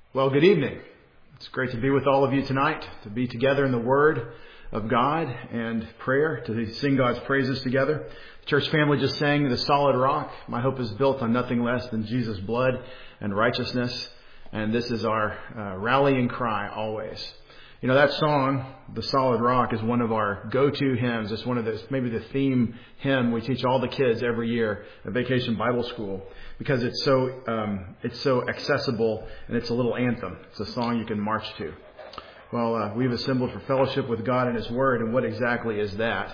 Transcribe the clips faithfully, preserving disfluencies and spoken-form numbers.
Well, good evening. It's great to be with all of you tonight, to be together in the Word of God and prayer, to sing God's praises together. The church family just sang The Solid Rock. My hope is built on nothing less than Jesus' blood and righteousness. And this is our uh, rallying cry always. You know, that song, The Solid Rock, is one of our go-to hymns. It's one of the, maybe the theme hymn we teach all the kids every year at Vacation Bible School because it's so, um, it's so accessible and it's a little anthem. It's a song you can march to. Well, uh, we've assembled for fellowship with God and His Word, and what exactly is that?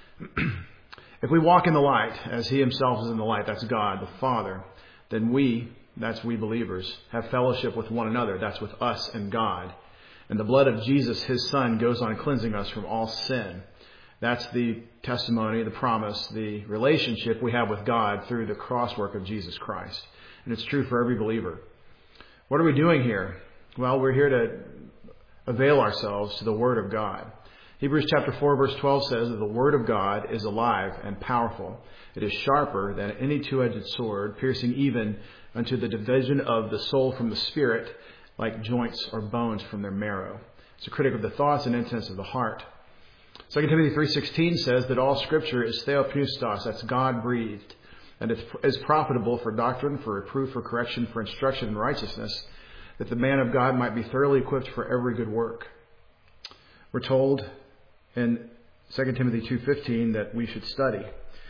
If we walk in the light, as He Himself is in the light, that's God, the Father, then we, that's we believers, have fellowship with one another. That's with us and God. And the blood of Jesus, His Son, goes on cleansing us from all sin. That's the testimony, the promise, the relationship we have with God through the cross work of Jesus Christ. And it's true for every believer. What are we doing here? Well, we're here to avail ourselves to the Word of God. Hebrews chapter four verse twelve says that the Word of God is alive and powerful. It is sharper than any two-edged sword, piercing even unto the division of the soul from the spirit, like joints or bones from their marrow. It's a critic of the thoughts and intents of the heart. Second Timothy three sixteen says that all Scripture is theopneustos, that's God-breathed, and it is profitable for doctrine, for reproof, for correction, for instruction in righteousness, that the man of God might be thoroughly equipped for every good work. We're told in Second Timothy two fifteen that we should study.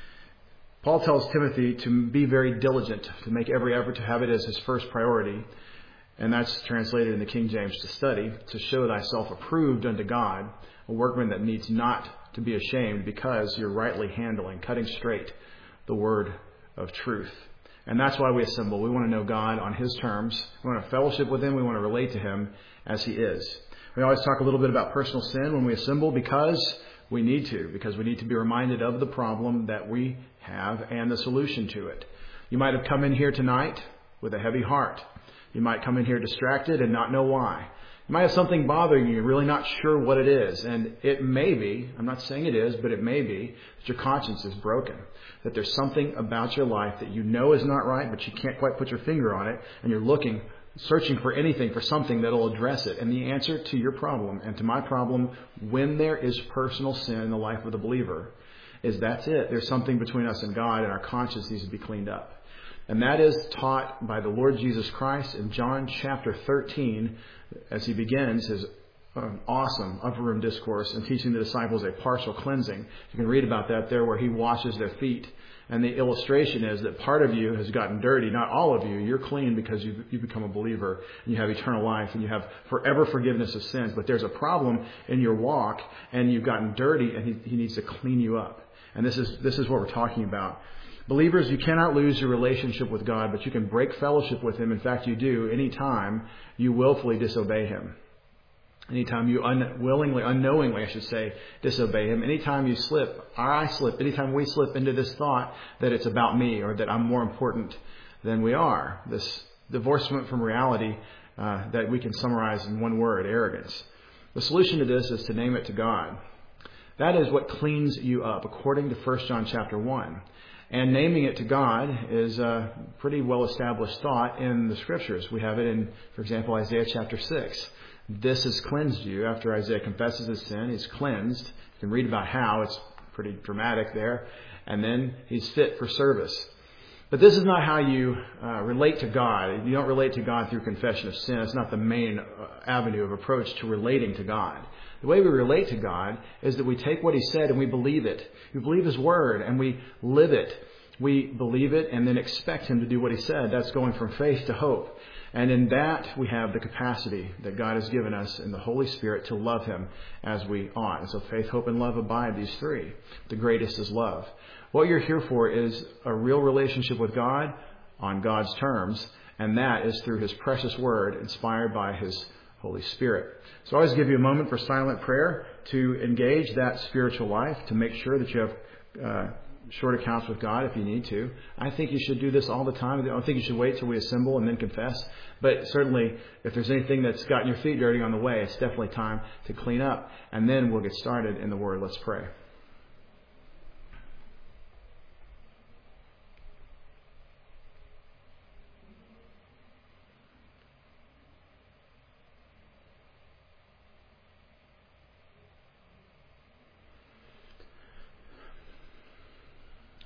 Paul tells Timothy to be very diligent, to make every effort to have it as his first priority. And that's translated in the King James, to study, to show thyself approved unto God, a workman that needs not to be ashamed, because you're rightly handling, cutting straight the word of truth. And that's why we assemble. We want to know God on His terms. We want to fellowship with Him. We want to relate to Him as He is. We always talk a little bit about personal sin when we assemble because we need to, because we need to be reminded of the problem that we have and the solution to it. You might have come in here tonight with a heavy heart. You might come in here distracted and not know why. You might have something bothering you, you're really not sure what it is. And it may be, I'm not saying it is, but it may be that your conscience is broken. That there's something about your life that you know is not right, but you can't quite put your finger on it. And you're looking, searching for anything, for something that will address it. And the answer to your problem and to my problem, when there is personal sin in the life of the believer, is that's it. There's something between us and God, and our conscience needs to be cleaned up. And that is taught by the Lord Jesus Christ in John chapter thirteen, as He begins His um, awesome upper room discourse and teaching the disciples a partial cleansing. You can read about that there, where He washes their feet. And the illustration is that part of you has gotten dirty. Not all of you. You're clean because you you become a believer and you have eternal life and you have forever forgiveness of sins. But there's a problem in your walk and you've gotten dirty, and He, he needs to clean you up. And this is this is what we're talking about. Believers, you cannot lose your relationship with God, but you can break fellowship with Him. In fact, you do anytime you willfully disobey Him. Anytime you unwillingly, unknowingly, I should say, disobey Him. Anytime you slip, or I slip, anytime we slip into this thought that it's about me or that I'm more important than we are. This divorcement from reality uh, that we can summarize in one word, arrogance. The solution to this is to name it to God. That is what cleans you up, according to First John chapter one. And naming it to God is a pretty well-established thought in the Scriptures. We have it in, for example, Isaiah chapter six. This has cleansed you. After Isaiah confesses his sin, he's cleansed. You can read about how. It's pretty dramatic there. And then he's fit for service. But this is not how you uh, relate to God. You don't relate to God through confession of sin. It's not the main uh, avenue of approach to relating to God. The way we relate to God is that we take what He said and we believe it. We believe His Word and we live it. We believe it and then expect Him to do what He said. That's going from faith to hope. And in that we have the capacity that God has given us in the Holy Spirit to love Him as we ought. And so faith, hope, and love abide, these three. The greatest is love. What you're here for is a real relationship with God on God's terms, and that is through His precious Word, inspired by His Holy Spirit. So I always give you a moment for silent prayer to engage that spiritual life, to make sure that you have uh, short accounts with God if you need to. I think you should do this all the time. I don't think you should wait till we assemble and then confess. But certainly, if there's anything that's gotten your feet dirty on the way, it's definitely time to clean up. And then we'll get started in the Word. Let's pray.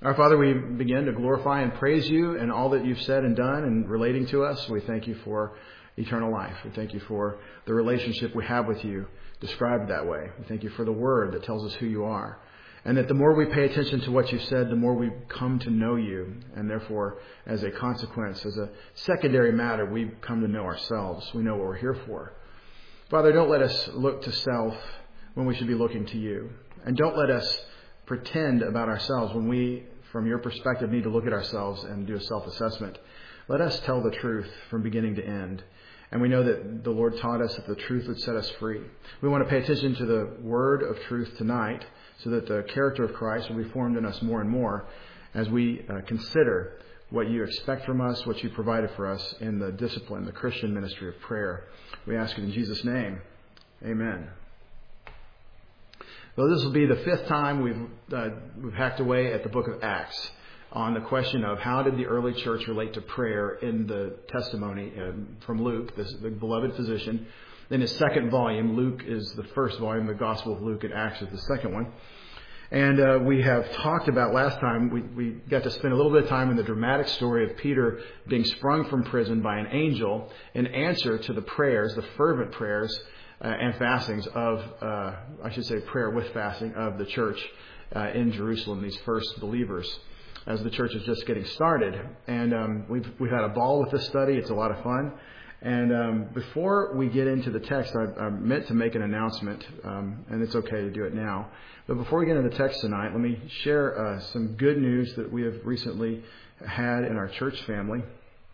Our Father, we begin to glorify and praise you and all that you've said and done and relating to us. We thank you for eternal life. We thank you for the relationship we have with you, described that way. We thank you for the word that tells us who you are. And that the more we pay attention to what you've said, the more we come to know you. And therefore, as a consequence, as a secondary matter, we come to know ourselves. We know what we're here for. Father, don't let us look to self when we should be looking to you. And don't let us pretend about ourselves when we, from your perspective, need to look at ourselves and do a self-assessment. Let us tell the truth from beginning to end. And we know that the Lord taught us that the truth would set us free. We want to pay attention to the word of truth tonight so that the character of Christ will be formed in us more and more as we uh, consider what you expect from us, what you provided for us in the discipline, the Christian ministry of prayer. We ask it in Jesus' name. Amen. Well, this will be the fifth time we've uh, we've hacked away at the book of Acts on the question of how did the early church relate to prayer in the testimony um, from Luke, this, the beloved physician. In his second volume, Luke is the first volume, the Gospel of Luke, and Acts is the second one. And uh, we have talked about last time, we, we got to spend a little bit of time in the dramatic story of Peter being sprung from prison by an angel in answer to the prayers, the fervent prayers uh, and fastings of, uh, I should say prayer with fasting of the church uh, in Jerusalem, these first believers, as the church is just getting started. And um, we've we've had a ball with this study. It's a lot of fun. And um, before we get into the text, I, I meant to make an announcement, um, and it's okay to do it now. But before we get into the text tonight, let me share uh, some good news that we have recently had in our church family.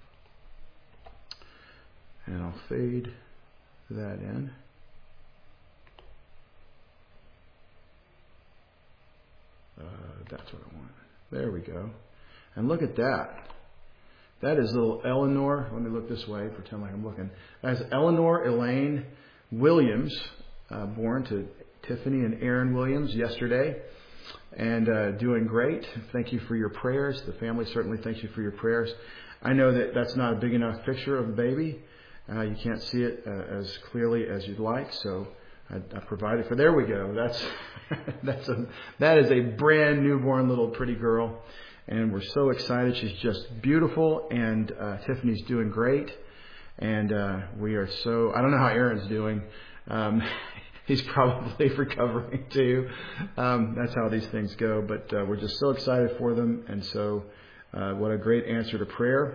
And I'll fade that in. Uh, that's what I want. There we go. And look at that. That is little Eleanor. Let me look this way, pretend like I'm looking. That's Eleanor Elaine Williams, uh, born to Tiffany and Aaron Williams yesterday, and uh, doing great. Thank you for your prayers. The family certainly thanks you for your prayers. I know that that's not a big enough picture of the baby. Uh, you can't see it uh, as clearly as you'd like, so I, I provided for. There we go. That's that's a that is a brand newborn little pretty girl. And we're so excited. She's just beautiful, and uh, Tiffany's doing great. And uh, we are so... I don't know how Aaron's doing. Um, he's probably recovering too. Um, that's how these things go. But uh, we're just so excited for them. And so uh, what a great answer to prayer.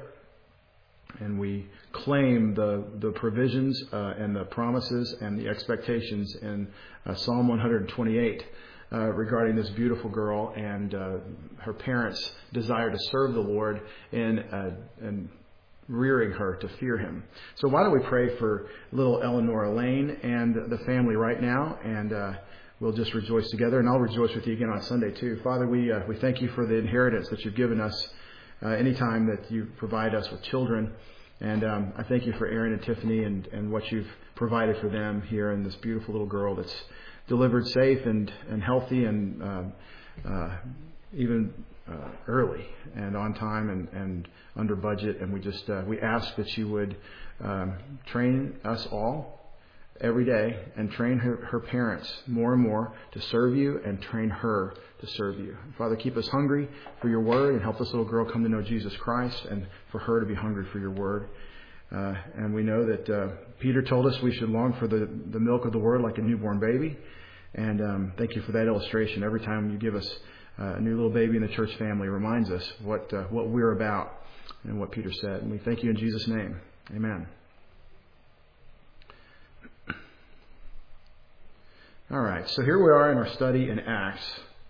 And we claim the, the provisions uh, and the promises and the expectations in uh, Psalm one twenty-eight. Uh, regarding this beautiful girl and uh, her parents' desire to serve the Lord in, uh, in rearing her to fear Him. So why don't we pray for little Eleanor Elaine and the family right now, and uh, we'll just rejoice together, and I'll rejoice with you again on Sunday too. Father, we uh, we thank you for the inheritance that you've given us uh, anytime that you provide us with children. And um, I thank you for Aaron and Tiffany and, and what you've provided for them here in this beautiful little girl that's delivered safe and, and healthy and uh, uh, even uh, early and on time and, and under budget. And we just uh, we ask that you would um, train us all every day and train her, her parents more and more to serve you and train her to serve you. Father, keep us hungry for your word and help this little girl come to know Jesus Christ and for her to be hungry for your word. Uh, and we know that uh, Peter told us we should long for the, the milk of the word like a newborn baby. And um, thank you for that illustration. Every time you give us uh, a new little baby in the church family, it reminds us what uh, what we're about and what Peter said. And we thank you in Jesus' name. Amen. All right, so here we are in our study in Acts.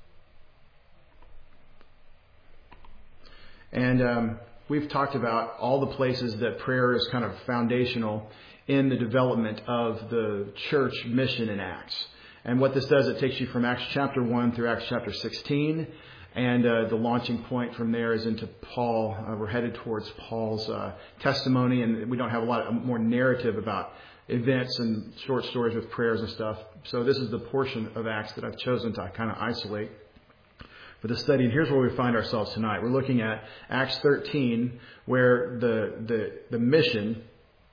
And um, we've talked about all the places that prayer is kind of foundational in the development of the church mission in Acts. And what this does, it takes you from Acts chapter one through Acts chapter sixteen. And uh, the launching point from there is into Paul. Uh, we're headed towards Paul's uh, testimony. And we don't have a lot of, more narrative about events and short stories with prayers and stuff. So this is the portion of Acts that I've chosen to kind of isolate for the study. And here's where we find ourselves tonight. We're looking at Acts thirteen, where the the, the mission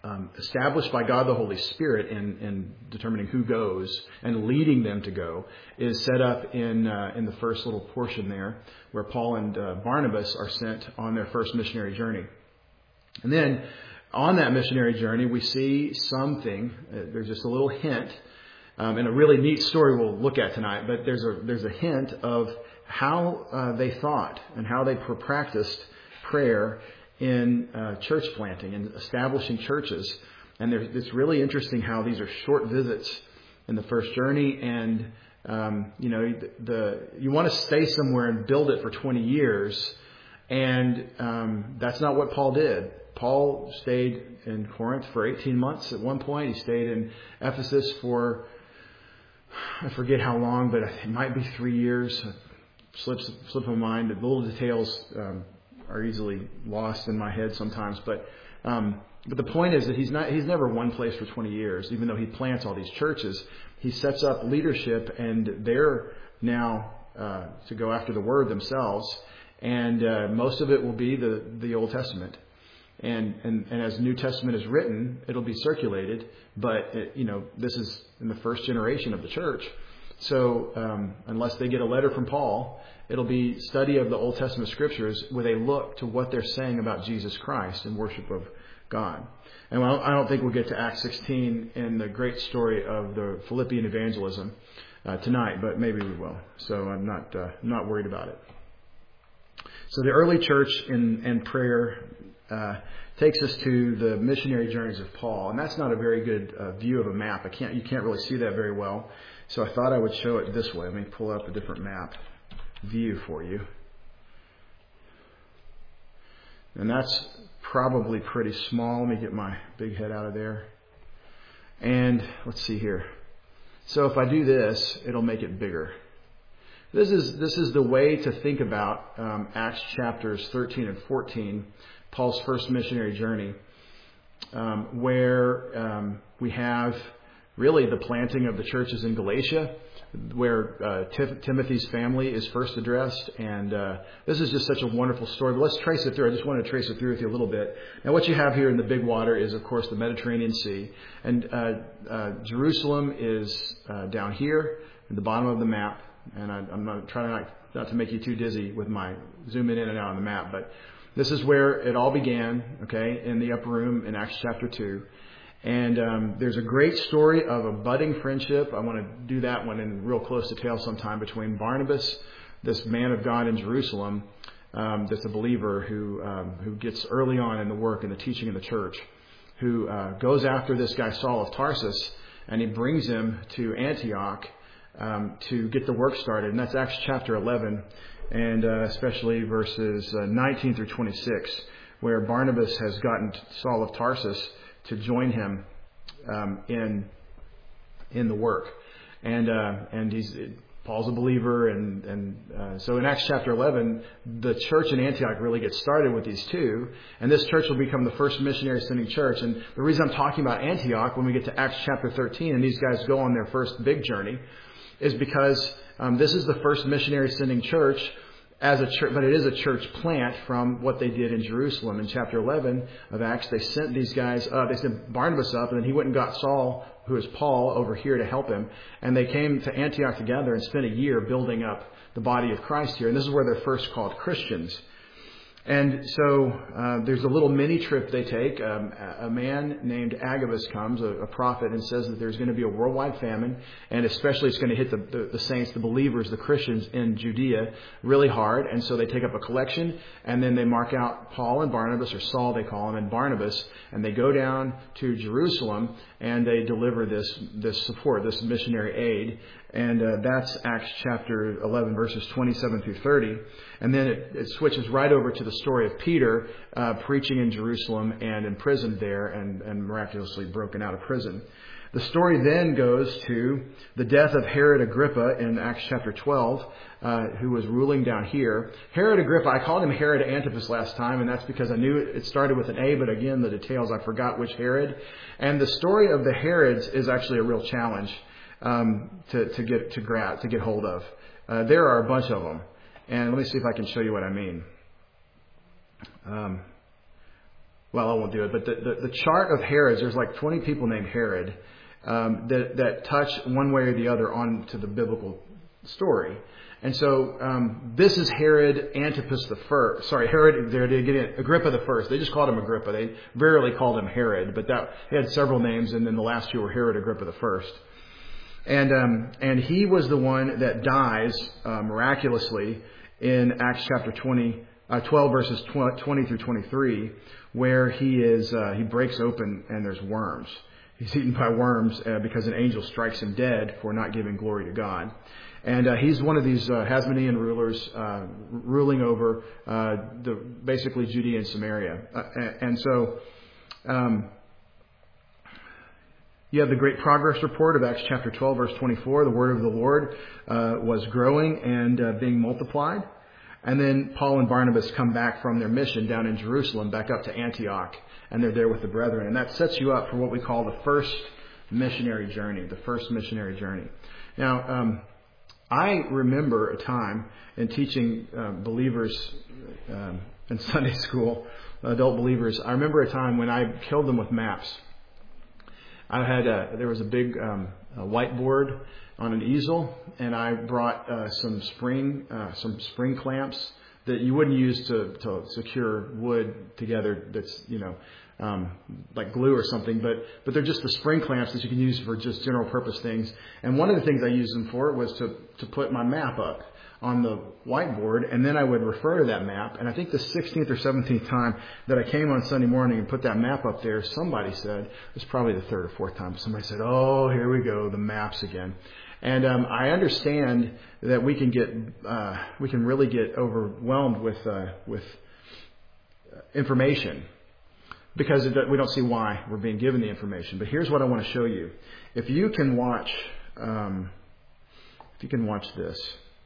um, established by God the Holy Spirit in, in determining who goes and leading them to go, is set up in uh, in the first little portion there, where Paul and uh, Barnabas are sent on their first missionary journey. And then on that missionary journey, we see something. Uh, there's just a little hint, um, and a really neat story we'll look at tonight. But there's a there's a hint of how uh, they thought and how they practiced prayer in uh, church planting and establishing churches. And it's really interesting how these are short visits in the first journey. And, um, you know, the, the you want to stay somewhere and build it for twenty years. And um, that's not what Paul did. Paul stayed in Corinth for eighteen months at one point. He stayed in Ephesus for, I forget how long, but it might be three years. Slips, slip my mind. The little details um, are easily lost in my head sometimes, but um, but the point is that he's not he's never one place for twenty years. Even though he plants all these churches, he sets up leadership, and they're now uh, to go after the word themselves, and uh, most of it will be the the Old Testament, and and and as the New Testament is written, it'll be circulated. But it, you know, this is in the first generation of the church, so um, unless they get a letter from Paul, it'll be study of the Old Testament scriptures with a look to what they're saying about Jesus Christ and worship of God. And I don't think we'll get to Acts sixteen and the great story of the Philippian evangelism uh, tonight, but maybe we will. So I'm not uh, not worried about it. So the early church in, in prayer uh, takes us to the missionary journeys of Paul, and that's not a very good uh, view of a map. I can't you can't really see that very well. So I thought I would show it this way. Let me pull up a different map view for you. And that's probably pretty small. Let me get my big head out of there. And let's see here. So if I do this, it'll make it bigger. This is this is the way to think about um, Acts chapters thirteen and fourteen, Paul's first missionary journey, um, where um, we have really the planting of the churches in Galatia, where uh, Tim- Timothy's family is first addressed. And uh, this is just such a wonderful story. But let's trace it through. I just want to trace it through with you a little bit. Now, what you have here in the big water is, of course, the Mediterranean Sea. And uh, uh, Jerusalem is uh, down here at the bottom of the map. And I, I'm not trying not, not to make you too dizzy with my zooming in and out on the map. But this is where it all began, okay, in the upper room in Acts chapter two. And um, there's a great story of a budding friendship. I want to do that one in real close detail sometime, between Barnabas, this man of God in Jerusalem, um, that's a believer who um, who gets early on in the work and the teaching of the church, who uh, goes after this guy Saul of Tarsus, and he brings him to Antioch um, to get the work started. And that's Acts chapter eleven, and uh, especially verses uh, nineteen through twenty-six, where Barnabas has gotten Saul of Tarsus to join him um, in in the work, and uh, and he's Paul's a believer, and and uh, so in Acts chapter eleven, the church in Antioch really gets started with these two, and this church will become the first missionary sending church. And the reason I'm talking about Antioch when we get to Acts chapter thirteen, and these guys go on their first big journey, is because um, this is the first missionary sending church. As a church, but it is a church plant from what they did in Jerusalem. In chapter eleven of Acts, they sent these guys up. They sent Barnabas up, and then he went and got Saul, who is Paul, over here to help him. And they came to Antioch together and spent a year building up the body of Christ here. And this is where they're first called Christians. And so uh, there's a little mini trip they take. Um, a man named Agabus comes, a, a prophet, and says that there's going to be a worldwide famine, and especially it's going to hit the, the, the saints, the believers, the Christians in Judea really hard. And so they take up a collection, and then they mark out Paul and Barnabas, or Saul they call him, and Barnabas, and they go down to Jerusalem, and they deliver this this support, this missionary aid. And uh, that's Acts chapter eleven, verses twenty-seven through thirty. And then it, it switches right over to the story of Peter uh, preaching in Jerusalem and imprisoned there and, and miraculously broken out of prison. The story then goes to the death of Herod Agrippa in Acts chapter twelve, uh, who was ruling down here. Herod Agrippa, I called him Herod Antipas last time, and that's because I knew it started with an A, but again, the details, I forgot which Herod. And the story of the Herods is actually a real challenge um, to, to get to grab, to get hold of. Uh, there are a bunch of them. And let me see if I can show you what I mean. Um, well, I won't do it, but the, the, the chart of Herods, there's like twenty people named Herod um, that, that touch one way or the other onto the biblical story. And so um, this is Herod Antipas the first. Sorry, Herod. They did get in, Agrippa the first. They just called him Agrippa. They rarely called him Herod, but that he had several names, and then the last two were Herod Agrippa the first. And um, and he was the one that dies uh, miraculously in Acts chapter twenty, uh, twelve verses twenty through twenty-three, where he is uh, he breaks open and there's worms. He's eaten by worms uh, because an angel strikes him dead for not giving glory to God. And uh, he's one of these uh, Hasmonean rulers uh, ruling over uh, the basically Judea and Samaria. Uh, and so um, you have the great progress report of Acts chapter twelve, verse twenty-four. The word of the Lord uh, was growing and uh, being multiplied. And then Paul and Barnabas come back from their mission down in Jerusalem, back up to Antioch, and they're there with the brethren. And that sets you up for what we call the first missionary journey, the first missionary journey. Now, um, I remember a time in teaching uh, believers um, in Sunday school, adult believers. I remember a time when I killed them with maps. I had a, there was a big um, a whiteboard on an easel, and I brought uh, some spring uh, some spring clamps that you wouldn't use to, to secure wood together. That's you know. Um, like glue or something, but but they're just the spring clamps that you can use for just general purpose things. And one of the things I used them for was to to put my map up on the whiteboard, and then I would refer to that map. And I think the sixteenth or seventeenth time that I came on Sunday morning and put that map up there, somebody said, it was probably the third or fourth time, somebody said, "Oh, here we go, the maps again." And um, I understand that we can get uh, we can really get overwhelmed with uh, with information, because it, we don't see why we're being given the information. But here's what I want to show you. If you can watch, um, if you can watch this,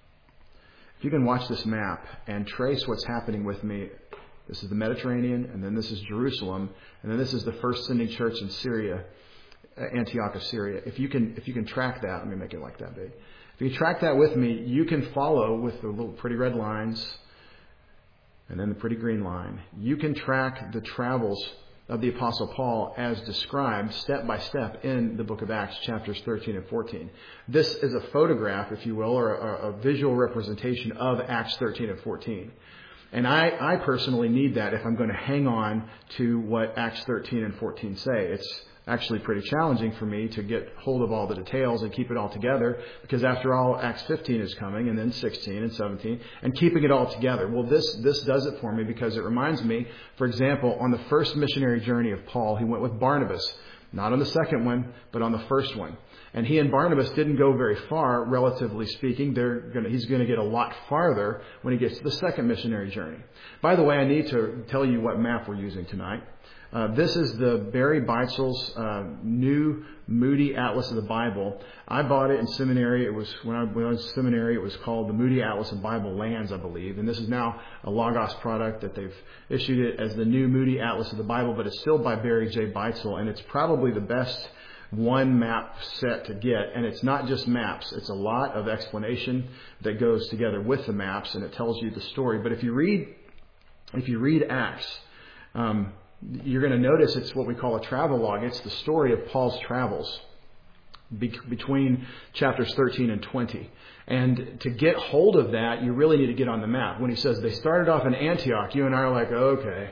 if you can watch this map and trace what's happening with me. This is the Mediterranean, and then this is Jerusalem, and then this is the first sending church in Syria, Antioch of Syria. If you can, if you can track that, let me make it like that big. If you track that with me, you can follow with the little pretty red lines. And then the pretty green line. You can track the travels of the Apostle Paul as described step by step in the book of Acts, chapters thirteen and fourteen. This is a photograph, if you will, or a, a visual representation of Acts thirteen and fourteen. And I, I personally need that if I'm going to hang on to what Acts thirteen and fourteen say. It's actually pretty challenging for me to get hold of all the details and keep it all together, because after all, Acts fifteen is coming, and then sixteen and seventeen, and keeping it all together. Well, this this does it for me, because it reminds me, for example, on the first missionary journey of Paul, he went with Barnabas. Not on the second one, but on the first one. And he and Barnabas didn't go very far, relatively speaking. They're gonna, he's going to get a lot farther when he gets to the second missionary journey. By the way, I need to tell you what map we're using tonight. Uh, this is the Barry Beitzel's uh, new Moody Atlas of the Bible. I bought it in seminary. It was when I, when I was in seminary. It was called the Moody Atlas of Bible Lands, I believe. And this is now a Logos product that they've issued it as the new Moody Atlas of the Bible, but it's still by Barry J. Beitzel, and it's probably the best one map set to get. And it's not just maps. It's a lot of explanation that goes together with the maps, and it tells you the story. But if you read, if you read Acts, um, you're going to notice it's what we call a travel log. It's the story of Paul's travels be- between chapters thirteen and twenty. And to get hold of that, you really need to get on the map. When he says they started off in Antioch, you and I are like, okay,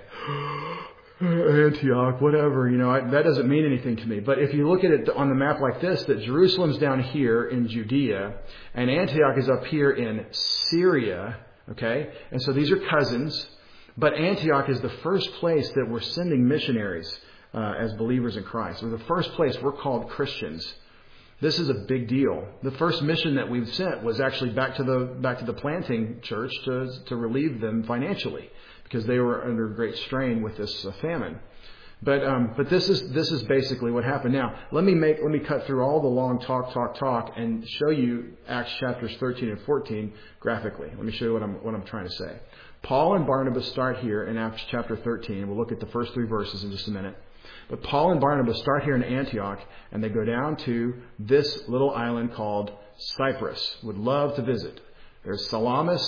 Antioch, whatever, you know, I, that doesn't mean anything to me. But if you look at it on the map like this, that Jerusalem's down here in Judea, and Antioch is up here in Syria, okay? And so these are cousins. But Antioch is the first place that we're sending missionaries uh, as believers in Christ. Or the first place we're called Christians. This is a big deal. The first mission that we've sent was actually back to the back to the planting church to to relieve them financially, because they were under great strain with this uh, famine. But um, but this is this is basically what happened. Now let me make let me cut through all the long talk talk talk and show you Acts chapters thirteen and fourteen graphically. Let me show you what I'm what I'm trying to say. Paul and Barnabas start here in Acts chapter thirteen. We'll look at the first three verses in just a minute. But Paul and Barnabas start here in Antioch, and they go down to this little island called Cyprus. Would love to visit. There's Salamis,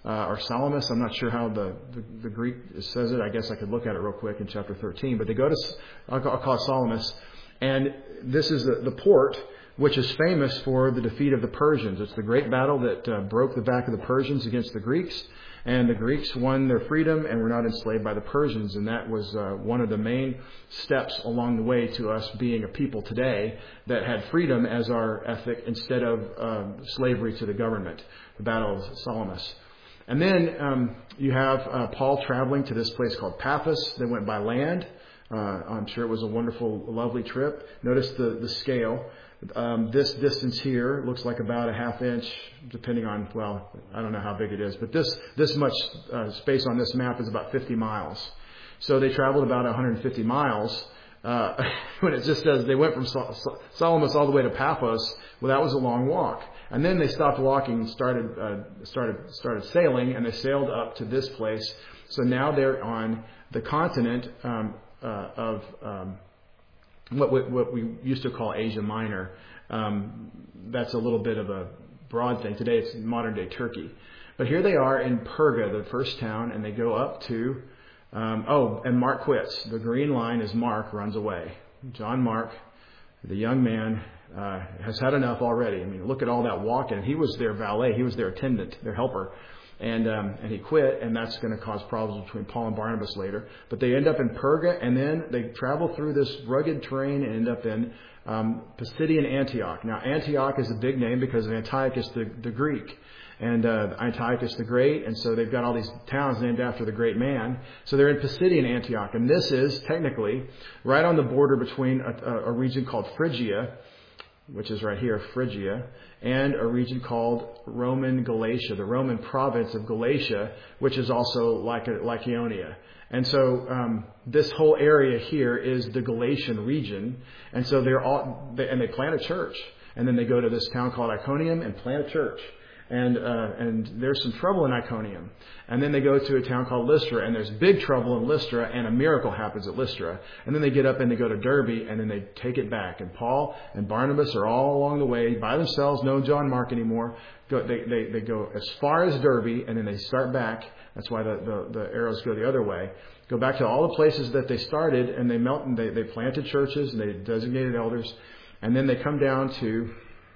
uh, or Salamis. I'm not sure how the, the, the Greek says it. I guess I could look at it real quick in chapter thirteen. But they go to, I'll call, I'll call it Salamis. And this is the, the port which is famous for the defeat of the Persians. It's the great battle that uh, broke the back of the Persians against the Greeks. And the Greeks won their freedom and were not enslaved by the Persians. And that was uh, one of the main steps along the way to us being a people today that had freedom as our ethic instead of uh, slavery to the government, the Battle of Salamis. And then um, you have uh, Paul traveling to this place called Paphos. They went by land. Uh, I'm sure it was a wonderful, lovely trip. Notice the, the scale. Um, this distance here looks like about a half inch, depending on, well, I don't know how big it is, but this this much uh, space on this map is about fifty miles. So they traveled about one hundred fifty miles. Uh, when it just says they went from Sol- Sol- Salamis all the way to Paphos, well, that was a long walk. And then they stopped walking and started uh, started started sailing, and they sailed up to this place. So now they're on the continent um, uh, of. Um, What, what what we used to call Asia Minor. Um, that's a little bit of a broad thing. Today it's modern day Turkey. But here they are in Perga, the first town, and they go up to, um, oh, and Mark quits. The green line is Mark runs away. John Mark, the young man, uh, has had enough already. I mean, look at all that walking. He was their valet. He was their attendant, their helper. And um, and he quit, and that's going to cause problems between Paul and Barnabas later. But they end up in Perga, and then they travel through this rugged terrain and end up in um, Pisidian Antioch. Now, Antioch is a big name because of Antiochus the, the Greek, and uh, Antiochus the Great, and so they've got all these towns named after the great man. So they're in Pisidian Antioch, and this is technically right on the border between a, a region called Phrygia, which is right here, Phrygia, and a region called Roman Galatia, the Roman province of Galatia, which is also like Lycaonia. And so um, this whole area here is the Galatian region, and so they're all, they, and they plant a church, and then they go to this town called Iconium and plant a church. And uh, and there's some trouble in Iconium. And then they go to a town called Lystra, and there's big trouble in Lystra, and a miracle happens at Lystra. And then they get up and they go to Derbe, and then they take it back. And Paul and Barnabas are all along the way by themselves, no John Mark anymore. Go, they, they, they go as far as Derbe, and then they start back. That's why the, the, the arrows go the other way. Go back to all the places that they started, and they melt, and they, they planted churches, and they designated elders. And then they come down to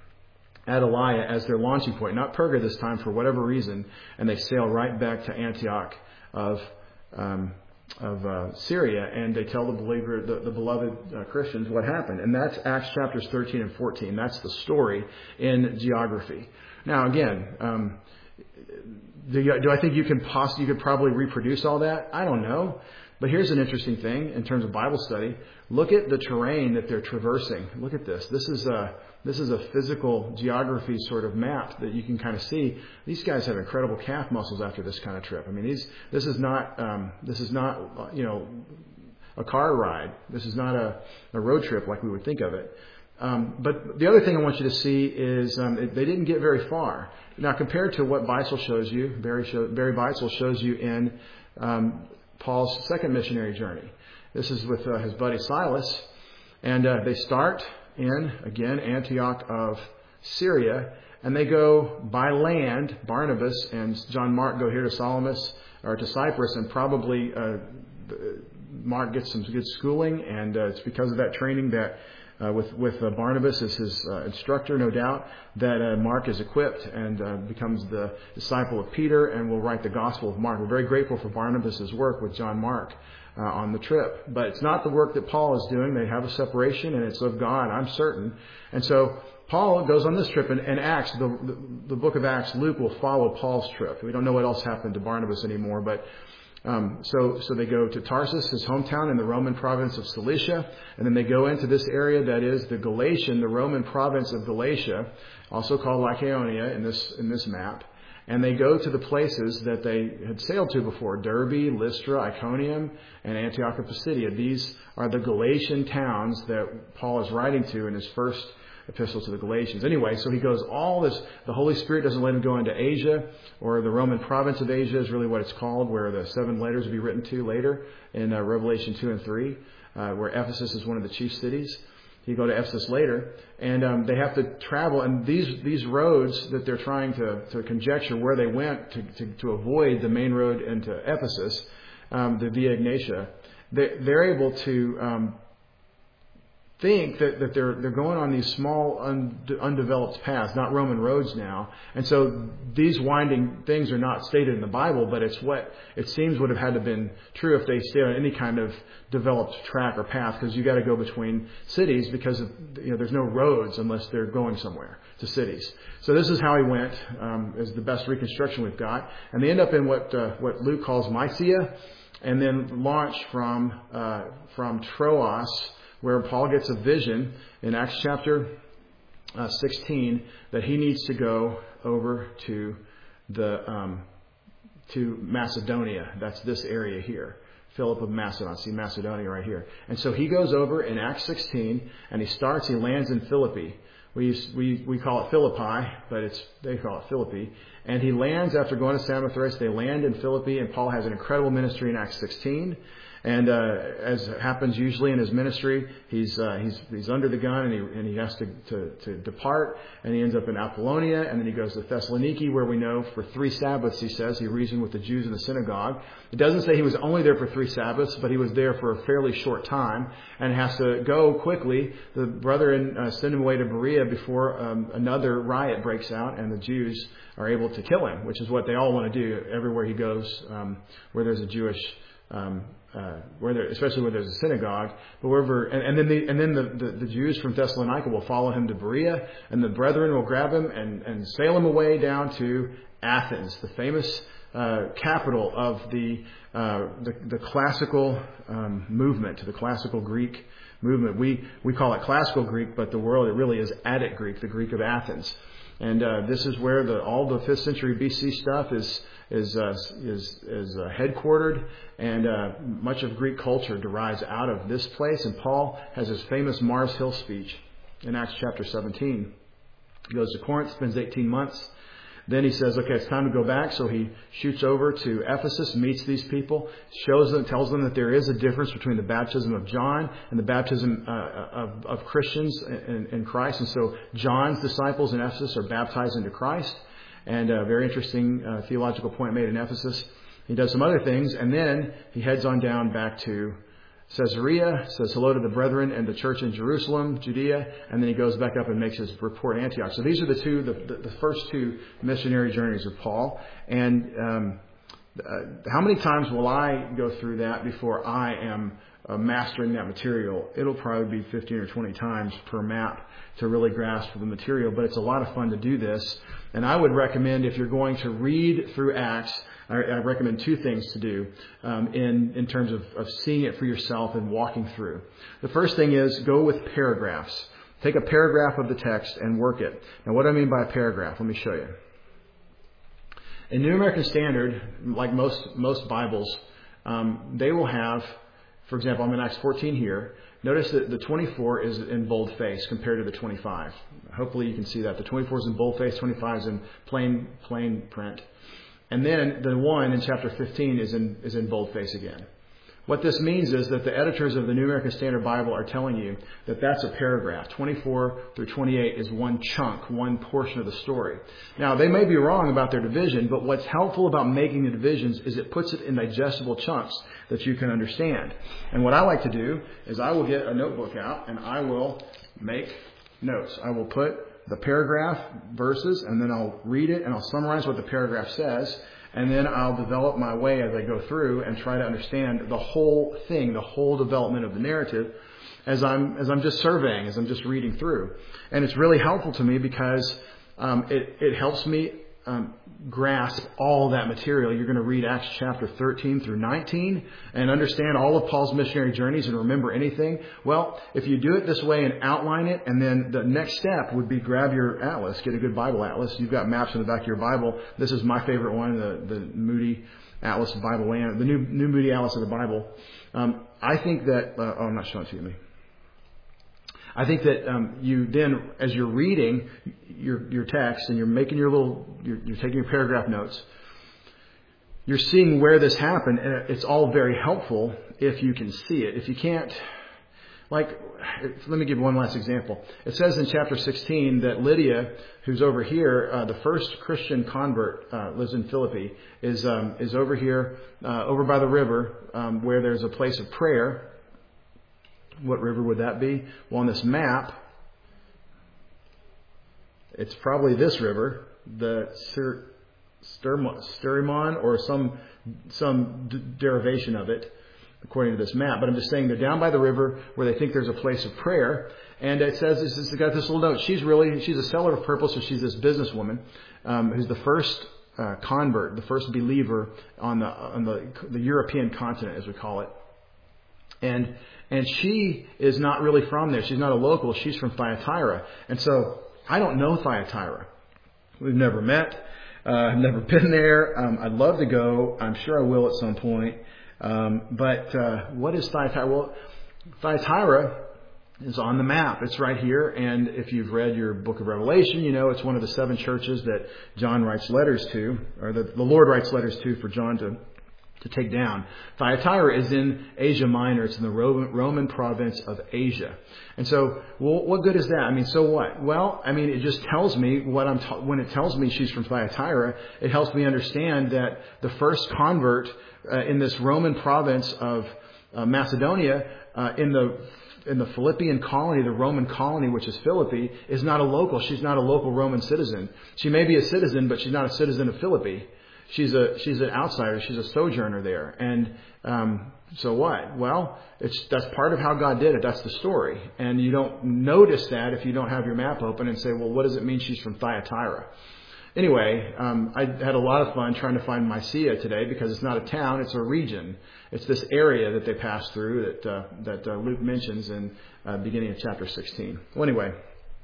Adelia as their launching point, not Perga this time for whatever reason, and they sail right back to Antioch of um, of uh, Syria, and they tell the believer, the, the beloved uh, Christians, what happened. And that's Acts chapters thirteen and fourteen. That's the story in geography. Now, again, um, do, you, do I think you can possibly, you could probably reproduce all that? I don't know. But here's an interesting thing in terms of Bible study. Look at the terrain that they're traversing. Look at this. This is a this is a physical geography sort of map that you can kind of see. These guys have incredible calf muscles after this kind of trip. I mean, these this is not um, this is not you know a car ride. This is not a, a road trip like we would think of it. Um, but the other thing I want you to see is um, it, they didn't get very far. Now, compared to what Beitzel shows you, Barry, show, Barry Beitzel shows you in um, Paul's second missionary journey. This is with uh, his buddy Silas. And uh, they start in, again, Antioch of Syria. And they go by land. Barnabas and John Mark go here to Salamis, or to Cyprus. And probably uh, Mark gets some good schooling. And uh, it's because of that training that Uh, with with uh, Barnabas as his uh, instructor, no doubt, that uh, Mark is equipped and uh, becomes the disciple of Peter and will write the Gospel of Mark. We're very grateful for Barnabas' work with John Mark uh, on the trip. But it's not the work that Paul is doing. They have a separation, and it's of God, I'm certain. And so Paul goes on this trip, and, and Acts, the, the, the book of Acts, Luke will follow Paul's trip. We don't know what else happened to Barnabas anymore, but Um, so, so they go to Tarsus, his hometown in the Roman province of Cilicia, and then they go into this area that is the Galatian, the Roman province of Galatia, also called Lycaonia in this in this map. And they go to the places that they had sailed to before: Derbe, Lystra, Iconium, and Antioch of Pisidia. These are the Galatian towns that Paul is writing to in his first epistle to the Galatians. Anyway, so he goes all this. The Holy Spirit doesn't let him go into Asia, or the Roman province of Asia is really what it's called, where the seven letters will be written to later in uh, Revelation two and three, uh, where Ephesus is one of the chief cities. He go to Ephesus later, and um, they have to travel. And these these roads that they're trying to, to conjecture where they went to, to, to avoid the main road into Ephesus, um, the Via Egnatia, they, they're able to um, think that, that they're they're going on these small unde- undeveloped paths, not Roman roads now. And so these winding things are not stated in the Bible, but it's what it seems would have had to have been true if they stayed on any kind of developed track or path, because you got to go between cities because of, you know, there's no roads unless they're going somewhere to cities. So this is how he went, um, is the best reconstruction we've got. And they end up in what uh, what Luke calls Mysia, and then launch from uh, from Troas, where Paul gets a vision in Acts chapter uh, sixteen that he needs to go over to the um, to Macedonia. That's this area here. Philip of Macedon. See Macedonia right here. And so he goes over in Acts sixteen, and he starts, he lands in Philippi. We we we call it Philippi, but it's they call it Philippi. And he lands after going to Samothrace. They land in Philippi, and Paul has an incredible ministry in Acts sixteen. And uh, as happens usually in his ministry, he's uh, he's he's under the gun, and he and he has to, to to depart, and he ends up in Apollonia, and then he goes to Thessaloniki, where we know for three Sabbaths, he says, he reasoned with the Jews in the synagogue. It doesn't say he was only there for three Sabbaths, but he was there for a fairly short time, and has to go quickly. The brethren uh, send him away to Berea before um, another riot breaks out, and the Jews are able to kill him, which is what they all want to do everywhere he goes, um, where there's a Jewish Um, uh, where there, especially where there's a synagogue, but wherever, and, and then the and then the, the, the Jews from Thessalonica will follow him to Berea, and the brethren will grab him and, and sail him away down to Athens, the famous uh, capital of the uh, the, the classical um, movement, the classical Greek movement. We we call it classical Greek, but the world it really is Attic Greek, the Greek of Athens. And uh, this is where the, all the fifth century B C stuff is is uh, is is uh, headquartered, and uh, much of Greek culture derives out of this place. And Paul has his famous Mars Hill speech in Acts chapter seventeen. He goes to Corinth, spends eighteen months. Then he says, okay, it's time to go back. So he shoots over to Ephesus, meets these people, shows them, tells them that there is a difference between the baptism of John and the baptism uh, of, of Christians in, in Christ. And so John's disciples in Ephesus are baptized into Christ. And a very interesting uh, theological point made in Ephesus. He does some other things, and then he heads on down back to Caesarea, says hello to the brethren and the church in Jerusalem, Judea, and then he goes back up and makes his report in Antioch. So these are the two, the, the, the first two missionary journeys of Paul. And um, uh, how many times will I go through that before I am uh, mastering that material? It'll probably be fifteen or twenty times per map to really grasp the material, but it's a lot of fun to do this. And I would recommend, if you're going to read through Acts, I, I recommend two things to do um, in, in terms of, of seeing it for yourself and walking through. The first thing is go with paragraphs. Take a paragraph of the text and work it. Now, what do I mean by a paragraph? Let me show you. In New American Standard, like most most Bibles, um, they will have, for example, I'm in Acts fourteen here. Notice that the twenty-four is in boldface compared to the twenty-five. Hopefully you can see that. The twenty-four is in boldface, twenty-five is in plain plain print. And then the one in chapter fifteen is in is in boldface again. What this means is that the editors of the New American Standard Bible are telling you that that's a paragraph. twenty-four through twenty-eight is one chunk, one portion of the story. Now, they may be wrong about their division, but what's helpful about making the divisions is it puts it in digestible chunks that you can understand. And what I like to do is I will get a notebook out and I will make notes. I will put the paragraph verses, and then I'll read it and I'll summarize what the paragraph says. And then I'll develop my way as I go through and try to understand the whole thing, the whole development of the narrative as I'm as I'm just surveying, as I'm just reading through. And it's really helpful to me because um, it, it helps me um, grasp all that material. You're going to read Acts chapter thirteen through nineteen and understand all of Paul's missionary journeys and remember anything. Well, if you do it this way and outline it, and then the next step would be grab your atlas, get a good Bible atlas. You've got maps in the back of your Bible. This is my favorite one, the, the Moody Atlas of Bible Land, the new, new Moody Atlas of the Bible. Um, I think that, uh, oh, I'm not showing it to me. I think that um, you then, as you're reading your your text and you're making your little, you're, you're taking your paragraph notes, you're seeing where this happened, and it's all very helpful if you can see it. If you can't, Like, let me give one last example. It says in chapter sixteen that Lydia, who's over here, uh, the first Christian convert, uh, lives in Philippi, is um, is over here, uh, over by the river, um, where there's a place of prayer. What river would that be? Well, on this map, it's probably this river, the Sir, Sterimon, or some some d- derivation of it, according to this map. But I'm just saying they're down by the river where they think there's a place of prayer. And it says, it's, it's got this little note. She's really, she's a seller of purple, so she's this businesswoman um, who's the first uh, convert, the first believer on the on the the European continent, as we call it. And and she is not really from there. She's not a local. She's from Thyatira. And so I don't know Thyatira. We've never met. Uh, I've never been there. Um, I'd love to go. I'm sure I will at some point. Um, but uh, what is Thyatira? Well, Thyatira is on the map. It's right here. And if you've read your book of Revelation, you know it's one of the seven churches that John writes letters to, or the, the Lord writes letters to for John to to take down. Thyatira is in Asia Minor. It's in the Roman, Roman province of Asia. And so, well, what good is that? I mean, so what? Well, I mean, it just tells me what I'm, ta- when it tells me she's from Thyatira, it helps me understand that the first convert uh, in this Roman province of uh, Macedonia, uh, in the in the Philippian colony, the Roman colony, which is Philippi, is not a local. She's not a local Roman citizen. She may be a citizen, but she's not a citizen of Philippi. She's a she's an outsider. She's a sojourner there. And um, so what? Well, it's that's part of how God did it. That's the story. And you don't notice that if you don't have your map open and say, well, what does it mean she's from Thyatira? Anyway, um, I had a lot of fun trying to find Mysia today because it's not a town, it's a region. It's this area that they pass through that uh, that uh, Luke mentions in uh, beginning of chapter sixteen. Well, anyway.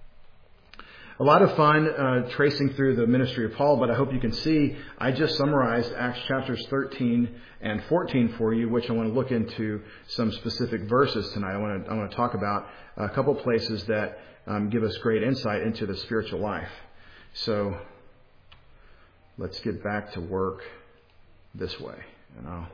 A lot of fun uh, tracing through the ministry of Paul, but I hope you can see I just summarized Acts chapters thirteen and fourteen for you, which I want to look into some specific verses tonight. I want to I want to talk about a couple places that um, give us great insight into the spiritual life. So let's get back to work this way, and I'll.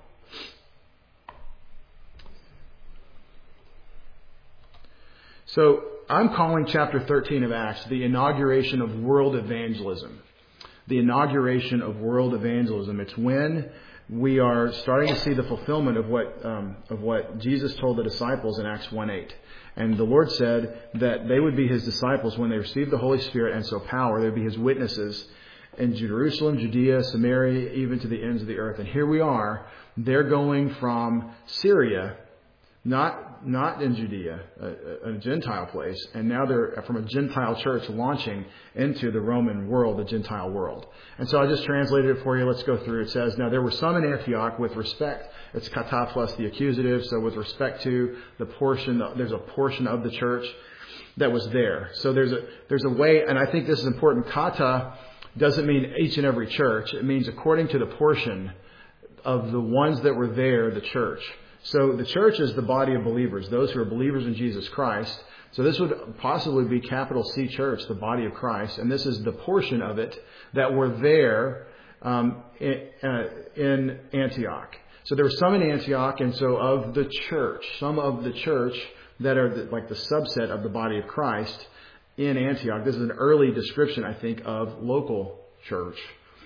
So I'm calling chapter thirteen of Acts the inauguration of world evangelism. The inauguration of world evangelism. It's when we are starting to see the fulfillment of what um, of what Jesus told the disciples in Acts one eight. And the Lord said that they would be His disciples when they received the Holy Spirit and so power. They would be His witnesses in Jerusalem, Judea, Samaria, even to the ends of the earth. And here we are. They're going from Syria, Not not in Judea, a, a Gentile place, and now they're from a Gentile church launching into the Roman world, the Gentile world. And so I just translated it for you. Let's go through. It says, now there were some in Antioch with respect. It's kata plus the accusative. So with respect to the portion, there's a portion of the church that was there. So there's a there's a way, and I think this is important. Kata doesn't mean each and every church. It means according to the portion of the ones that were there, the church. So the church is the body of believers, those who are believers in Jesus Christ. So this would possibly be capital C church, the body of Christ. And this is the portion of it that were there um, in, uh, in Antioch. So there were some in Antioch, and so of the church, some of the church that are the, like the subset of the body of Christ in Antioch. This is an early description, I think, of local church.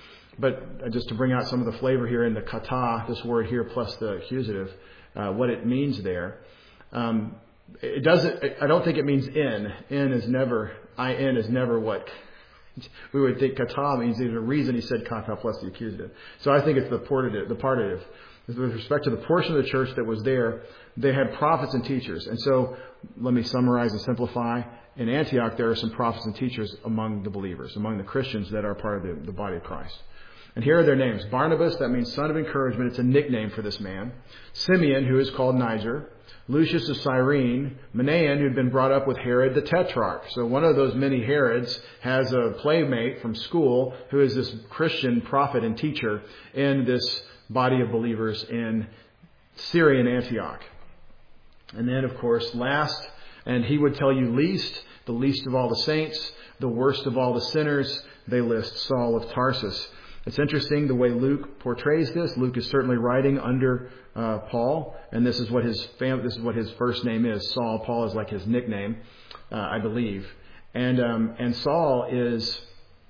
But just to bring out some of the flavor here in the kata, this word here plus the accusative, Uh, what it means there. Um, it doesn't. I don't think it means in. In is never. In is never what we would think kata means. There's a reason he said kata plus the accusative. So I think it's the portative. The partitive. With respect to the portion of the church that was there, they had prophets and teachers. And so let me summarize and simplify. In Antioch, there are some prophets and teachers among the believers, among the Christians that are part of the, the body of Christ. And here are their names. Barnabas, that means son of encouragement. It's a nickname for this man. Simeon, who is called Niger. Lucius of Cyrene. Manaen, who'd been brought up with Herod the Tetrarch. So one of those many Herods has a playmate from school who is this Christian prophet and teacher in this body of believers in Syrian Antioch. And then, of course, last, and he would tell you least, the least of all the saints, the worst of all the sinners, they list Saul of Tarsus. It's interesting the way Luke portrays this. Luke is certainly writing under uh, Paul, and this is what his fam- this is what his first name is. Saul. Paul is like his nickname, uh, I believe. And um, and Saul is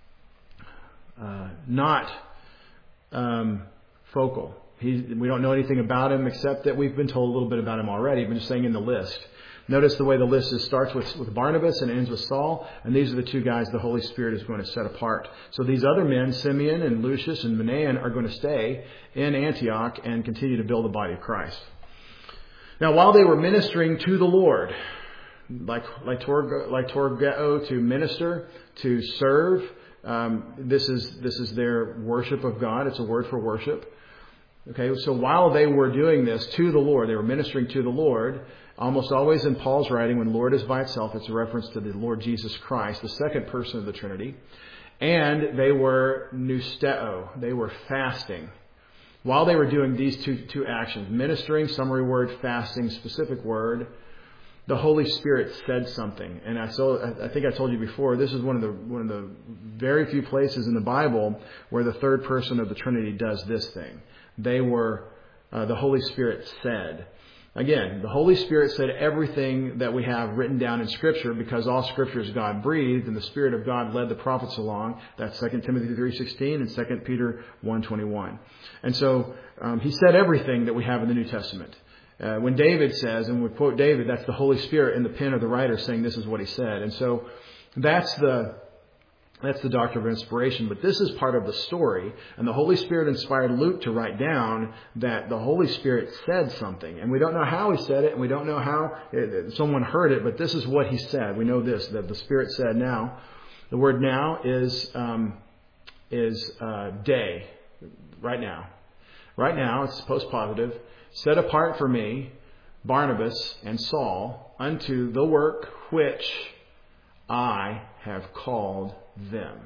uh, not um, focal. He, we don't know anything about him except that we've been told a little bit about him already. But just saying in the list. Notice the way the list is, starts with, with Barnabas and ends with Saul. And these are the two guys the Holy Spirit is going to set apart. So these other men, Simeon and Lucius and Manaen, are going to stay in Antioch and continue to build the body of Christ. Now, while they were ministering to the Lord, like like liturgeo, to minister, to serve, um, this is this is their worship of God. It's a word for worship. Okay, so while they were doing this to the Lord, they were ministering to the Lord. Almost always in Paul's writing, when Lord is by itself, it's a reference to the Lord Jesus Christ, the second person of the Trinity. And they were nousteo. They were fasting. While they were doing these two two actions, ministering, summary word, fasting, specific word, the Holy Spirit said something. And I saw, I think I told you before, this is one of the one of the very few places in the Bible where the third person of the Trinity does this thing. They were, uh, the Holy Spirit said. Again, the Holy Spirit said everything that we have written down in Scripture, because all Scripture is God-breathed, and the Spirit of God led the prophets along. That's Second Timothy three sixteen and Second Peter one twenty-one. And so um, he said everything that we have in the New Testament. Uh, when David says, and we quote David, that's the Holy Spirit in the pen of the writer saying this is what he said. And so that's the that's the doctrine of inspiration. But this is part of the story. And the Holy Spirit inspired Luke to write down that the Holy Spirit said something. And we don't know how he said it, and we don't know how it, someone heard it, but this is what he said. We know this, that the Spirit said now. The word now is um, is uh, day, right now. Right now, it's post-positive. Set apart for me, Barnabas and Saul, unto the work which I have called them.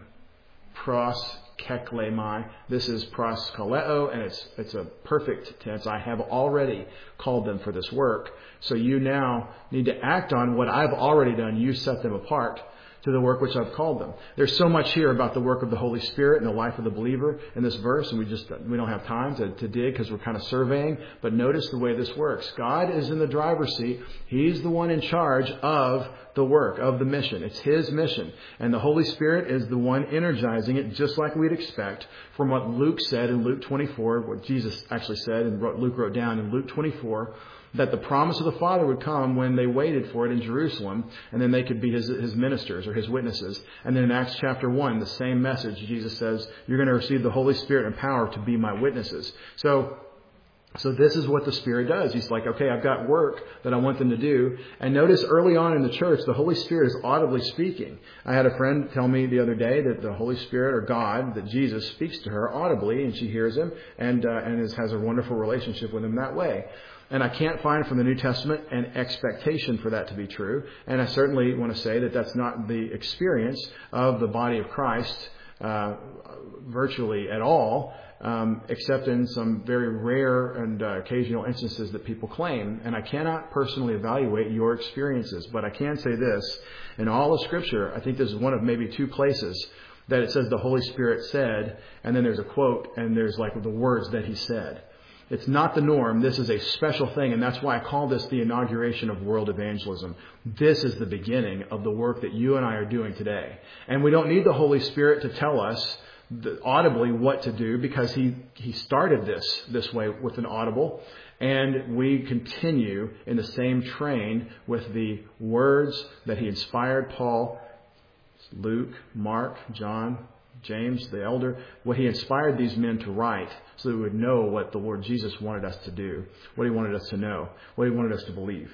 Pros keklemai. This is pros kaleo, and it's it's a perfect tense. I have already called them for this work. So you now need to act on what I've already done. You set them apart to the work which I've called them. There's so much here about the work of the Holy Spirit in the life of the believer in this verse, and we just we don't have time to, to dig because we're kind of surveying. But notice the way this works. God is in the driver's seat. He's the one in charge of the work, of the mission. It's His mission. And the Holy Spirit is the one energizing it, just like we'd expect from what Luke said in Luke twenty-four, what Jesus actually said and Luke wrote down in Luke twenty-four, that the promise of the Father would come when they waited for it in Jerusalem, and then they could be his, his ministers or his witnesses. And then in Acts chapter one, the same message, Jesus says, you're going to receive the Holy Spirit and power to be my witnesses. So, so this is what the Spirit does. He's like, okay, I've got work that I want them to do. And notice early on in the church, the Holy Spirit is audibly speaking. I had a friend tell me the other day that the Holy Spirit, or God, that Jesus speaks to her audibly, and she hears Him and, uh, and is, has a wonderful relationship with Him that way. And I can't find from the New Testament an expectation for that to be true. And I certainly want to say that that's not the experience of the body of Christ uh, virtually at all, um, except in some very rare and uh, occasional instances that people claim. And I cannot personally evaluate your experiences, but I can say this. In all of Scripture, I think this is one of maybe two places that it says the Holy Spirit said, and then there's a quote, and there's like the words that He said. It's not the norm. This is a special thing, and that's why I call this the inauguration of world evangelism. This is the beginning of the work that you and I are doing today. And we don't need the Holy Spirit to tell us audibly what to do, because He, he started this this way with an audible. And we continue in the same train with the words that He inspired Paul, Luke, Mark, John, James, the elder, what he inspired these men to write so that we would know what the Lord Jesus wanted us to do, what He wanted us to know, what He wanted us to believe.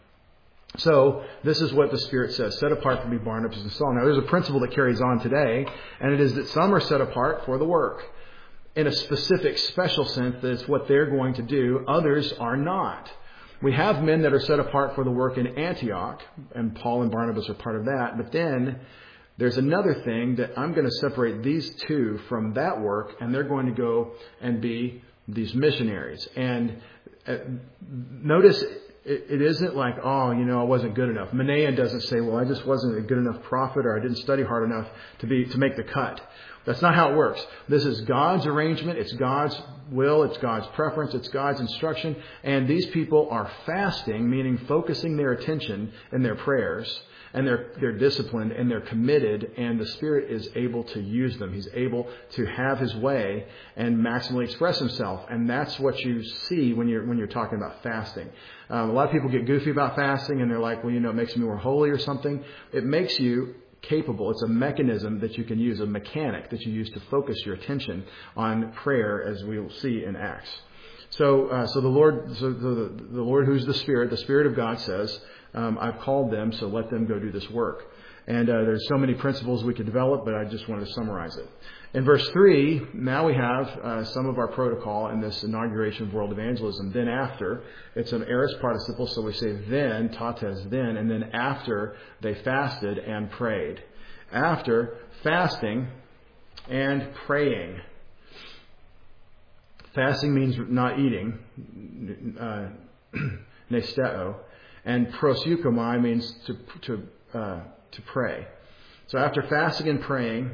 So this is what the Spirit says, set apart for me Barnabas and Saul. Now there's a principle that carries on today, and it is that some are set apart for the work in a specific, special sense that it's what they're going to do. Others are not. We have men that are set apart for the work in Antioch, and Paul and Barnabas are part of that, but then there's another thing that I'm going to separate these two from that work, and they're going to go and be these missionaries. And uh, notice it, it isn't like, oh, you know, I wasn't good enough. Manaen doesn't say, well, I just wasn't a good enough prophet, or I didn't study hard enough to be to make the cut. That's not how it works. This is God's arrangement. It's God's will. It's God's preference. It's God's instruction. And these people are fasting, meaning focusing their attention in their prayers. And they're, they're disciplined and they're committed, and the Spirit is able to use them. He's able to have His way and maximally express Himself. And that's what you see when you're, when you're talking about fasting. Um, a lot of people get goofy about fasting and they're like, well, you know, it makes me more holy or something. It makes you capable. It's a mechanism that you can use, a mechanic that you use to focus your attention on prayer, as we'll see in Acts. So, uh, so the Lord, so the, the Lord who's the Spirit, the Spirit of God says, um, I've called them, so let them go do this work. And uh, there's so many principles we could develop, but I just wanted to summarize it. In verse three, now we have uh, some of our protocol in this inauguration of world evangelism. Then after, it's an aorist participle, so we say then, tates, then, and then after they fasted and prayed. After fasting and praying. Fasting means not eating, uh, nesteo, and proseuchomai means to to uh, to pray. So after fasting and praying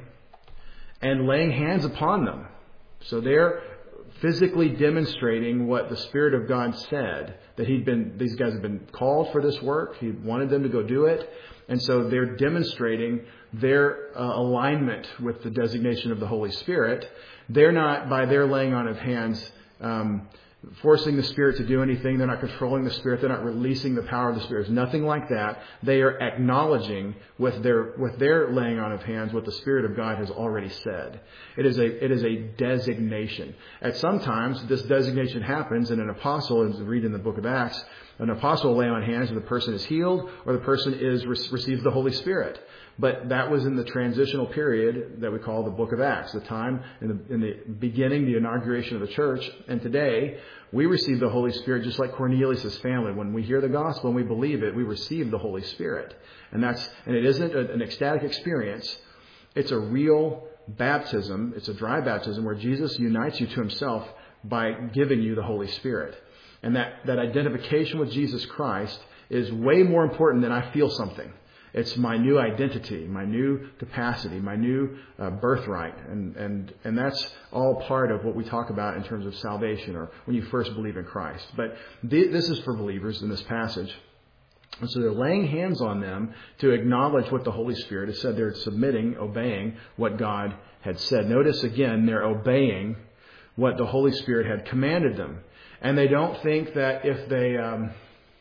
and laying hands upon them, so they're physically demonstrating what the Spirit of God said, that he'd been, these guys have been called for this work. He wanted them to go do it. And so they're demonstrating their uh, alignment with the designation of the Holy Spirit. They're not, by their laying on of hands, um, forcing the Spirit to do anything. They're not controlling the Spirit. They're not releasing the power of the Spirit. There's nothing like that. They are acknowledging with their with their laying on of hands what the Spirit of God has already said. It is a it is a designation. At some times, this designation happens, and an apostle, as we read in the book of Acts, an apostle will lay on hands and the person is healed, or the person is receives the Holy Spirit. But that was in the transitional period that we call the book of Acts, the time in the, in the beginning, the inauguration of the church. And today, we receive the Holy Spirit just like Cornelius' family. When we hear the gospel and we believe it, we receive the Holy Spirit. And that's and it isn't an ecstatic experience. It's a real baptism. It's a dry baptism where Jesus unites you to himself by giving you the Holy Spirit. And that, that identification with Jesus Christ is way more important than I feel something. It's my new identity, my new capacity, my new uh, birthright. And, and, and that's all part of what we talk about in terms of salvation, or when you first believe in Christ. But th- this is for believers in this passage. And so they're laying hands on them to acknowledge what the Holy Spirit has said. They're submitting, obeying what God had said. Notice again, they're obeying what the Holy Spirit had commanded them. And they don't think that if they... Um,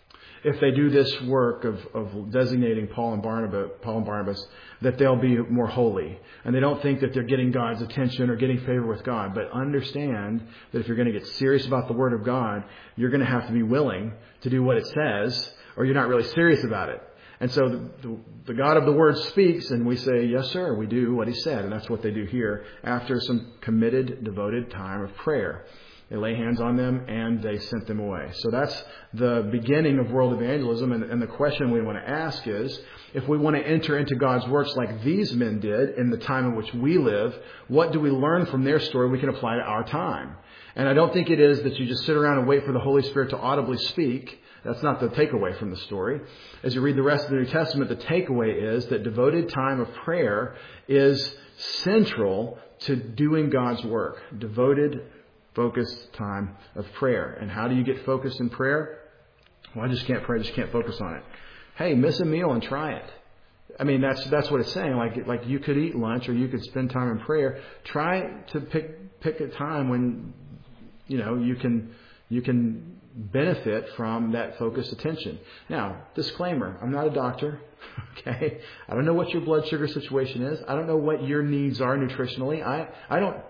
If they do this work of, of designating Paul and Barnabas, Paul and Barnabas, that they'll be more holy. And they don't think that they're getting God's attention or getting favor with God. But understand that if you're going to get serious about the Word of God, you're going to have to be willing to do what it says, or you're not really serious about it. And so the, the, the God of the Word speaks, and we say, yes, sir, we do what He said. And that's what they do here after some committed, devoted time of prayer. They lay hands on them and they sent them away. So that's the beginning of world evangelism. And, and the question we want to ask is, if we want to enter into God's works like these men did in the time in which we live, what do we learn from their story we can apply to our time? And I don't think it is that you just sit around and wait for the Holy Spirit to audibly speak. That's not the takeaway from the story. As you read the rest of the New Testament, the takeaway is that devoted time of prayer is central to doing God's work. Devoted focused time of prayer. And how do you get focused in prayer? Well, I just can't pray. I just can't focus on it. Hey, miss a meal and try it. I mean, that's that's what it's saying. Like like you could eat lunch or you could spend time in prayer. Try to pick pick a time when you know you can you can benefit from that focused attention. Now, disclaimer: I'm not a doctor. Okay, I don't know what your blood sugar situation is. I don't know what your needs are nutritionally. I I don't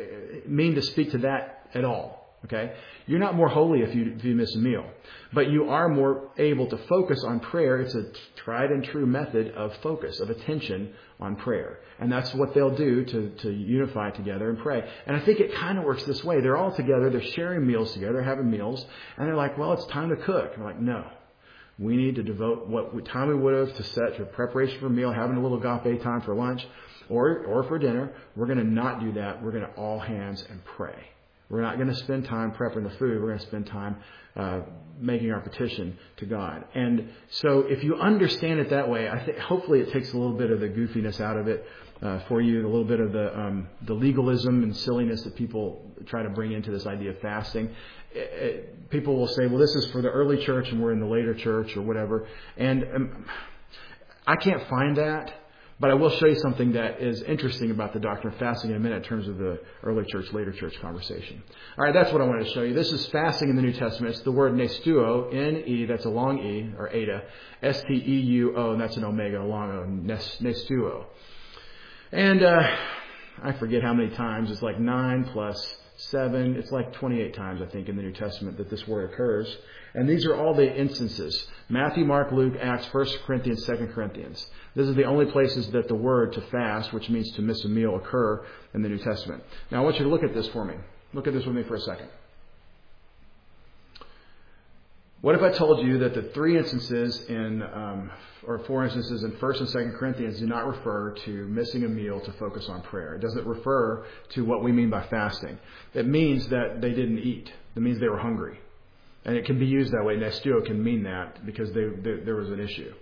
mean to speak to that at all. Okay, you're not more holy if you if you miss a meal, but you are more able to focus on prayer. It's a tried and true method of focus, of attention on prayer, and that's what they'll do to to unify together and pray. And I think it kind of works this way: they're all together, they're sharing meals together, having meals, and they're like, "Well, it's time to cook." I'm like, "No, we need to devote what we, time we would have to set to preparation for a meal, having a little agape time for lunch." Or or for dinner, we're going to not do that. We're going to all hands and pray. We're not going to spend time prepping the food. We're going to spend time uh, making our petition to God. And so if you understand it that way, I think hopefully it takes a little bit of the goofiness out of it uh, for you, a little bit of the um, the legalism and silliness that people try to bring into this idea of fasting. It, it, people will say, well, this is for the early church and we're in the later church or whatever. And um, I can't find that. But I will show you something that is interesting about the doctrine of fasting in a minute in terms of the early church, later church conversation. All right, that's what I wanted to show you. This is fasting in the New Testament. It's the word nestuo, N E, that's a long E, or eta, S T E U O, and that's an omega, a long O, nestuo. And uh, I forget how many times. It's like nine plus seven. It's like twenty-eight times, I think, in the New Testament that this word occurs. And these are all the instances. Matthew, Mark, Luke, Acts, First Corinthians, Second Corinthians. This is the only places that the word to fast, which means to miss a meal, occur in the New Testament. Now I want you to look at this for me. Look at this with me for a second. What if I told you that the three instances in, um, or four instances in First and Second Corinthians do not refer to missing a meal to focus on prayer? It doesn't refer to what we mean by fasting. It means that they didn't eat. It means they were hungry. And it can be used that way. Nestuo can mean that because they, they, there was an issue.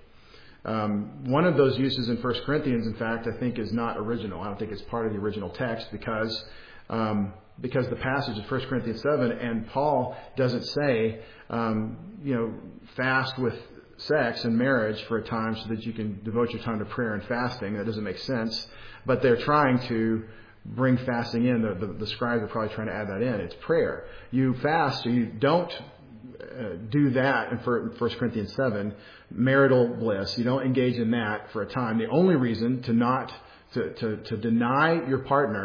Um, one of those uses in First Corinthians, in fact, I think is not original. I don't think it's part of the original text because um, because the passage of First Corinthians seven and Paul doesn't say, um, you know, fast with sex and marriage for a time so that you can devote your time to prayer and fasting. That doesn't make sense. But they're trying to bring fasting in. The, the, the scribes are probably trying to add that in. It's prayer. You fast or you don't Uh, do that in First Corinthians seven, marital bliss. You don't engage in that for a time. The only reason to not to, to, to deny your partner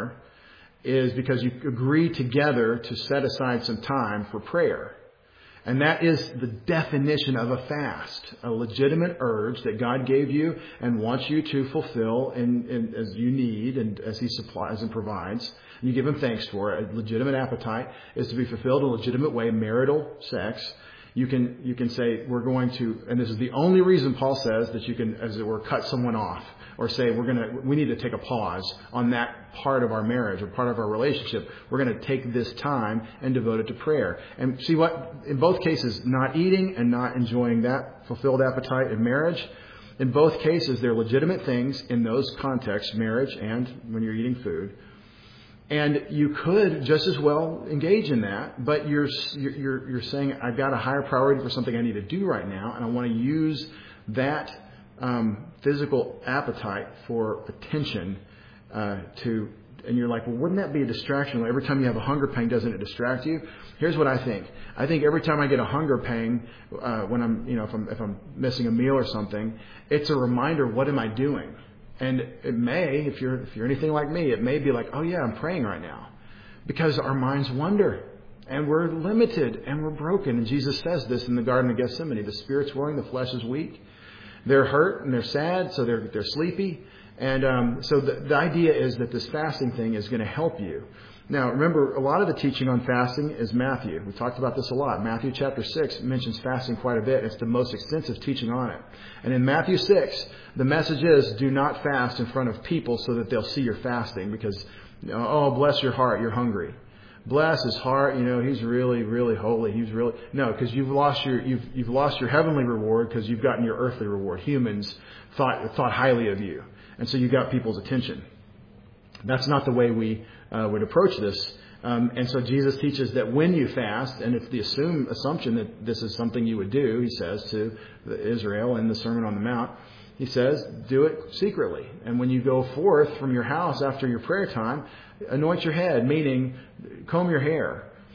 is because you agree together to set aside some time for prayer. And that is the definition of a fast, a legitimate urge that God gave you and wants you to fulfill in, in, as you need and as He supplies and provides. And you give Him thanks for it. A legitimate appetite is to be fulfilled in a legitimate way, marital sex. You can you can say we're going to, and this is the only reason Paul says that you can, as it were, cut someone off or say we're gonna we need to take a pause on that part of our marriage or part of our relationship. We're going to take this time and devote it to prayer. And see what in both cases, not eating and not enjoying that fulfilled appetite in marriage. In both cases, they're legitimate things in those contexts, marriage and when you're eating food. And you could just as well engage in that, but you're you're you're saying I've got a higher priority for something I need to do right now, and I want to use that um, physical appetite for attention uh, to. And you're like, well, wouldn't that be a distraction? Well, every time you have a hunger pang, doesn't it distract you? Here's what I think. I think every time I get a hunger pang, uh, when I'm you know if I'm if I'm missing a meal or something, it's a reminder. What am I doing? And it may, if you're if you're anything like me, it may be like, oh yeah, I'm praying right now. Because our minds wander. And we're limited and we're broken. And Jesus says this in the Garden of Gethsemane. The spirit's willing, the flesh is weak. They're hurt and they're sad, so they're they're sleepy. And um, so the, the idea is that this fasting thing is going to help you. Now, remember, a lot of the teaching on fasting is Matthew. We talked about this a lot. Matthew chapter six mentions fasting quite a bit. It's the most extensive teaching on it. And in Matthew six, the message is, do not fast in front of people so that they'll see you're fasting because, oh, bless your heart, you're hungry. Bless his heart, you know, he's really, really holy. He's really, no, because you've lost your, you've, you've lost your heavenly reward because you've gotten your earthly reward. Humans thought, thought highly of you. And so you got people's attention. That's not the way we uh, would approach this. Um, and so Jesus teaches that when you fast, and it's the assume, assumption that this is something you would do, he says to Israel in the Sermon on the Mount, he says, do it secretly. And when you go forth from your house after your prayer time, anoint your head, meaning comb your hair,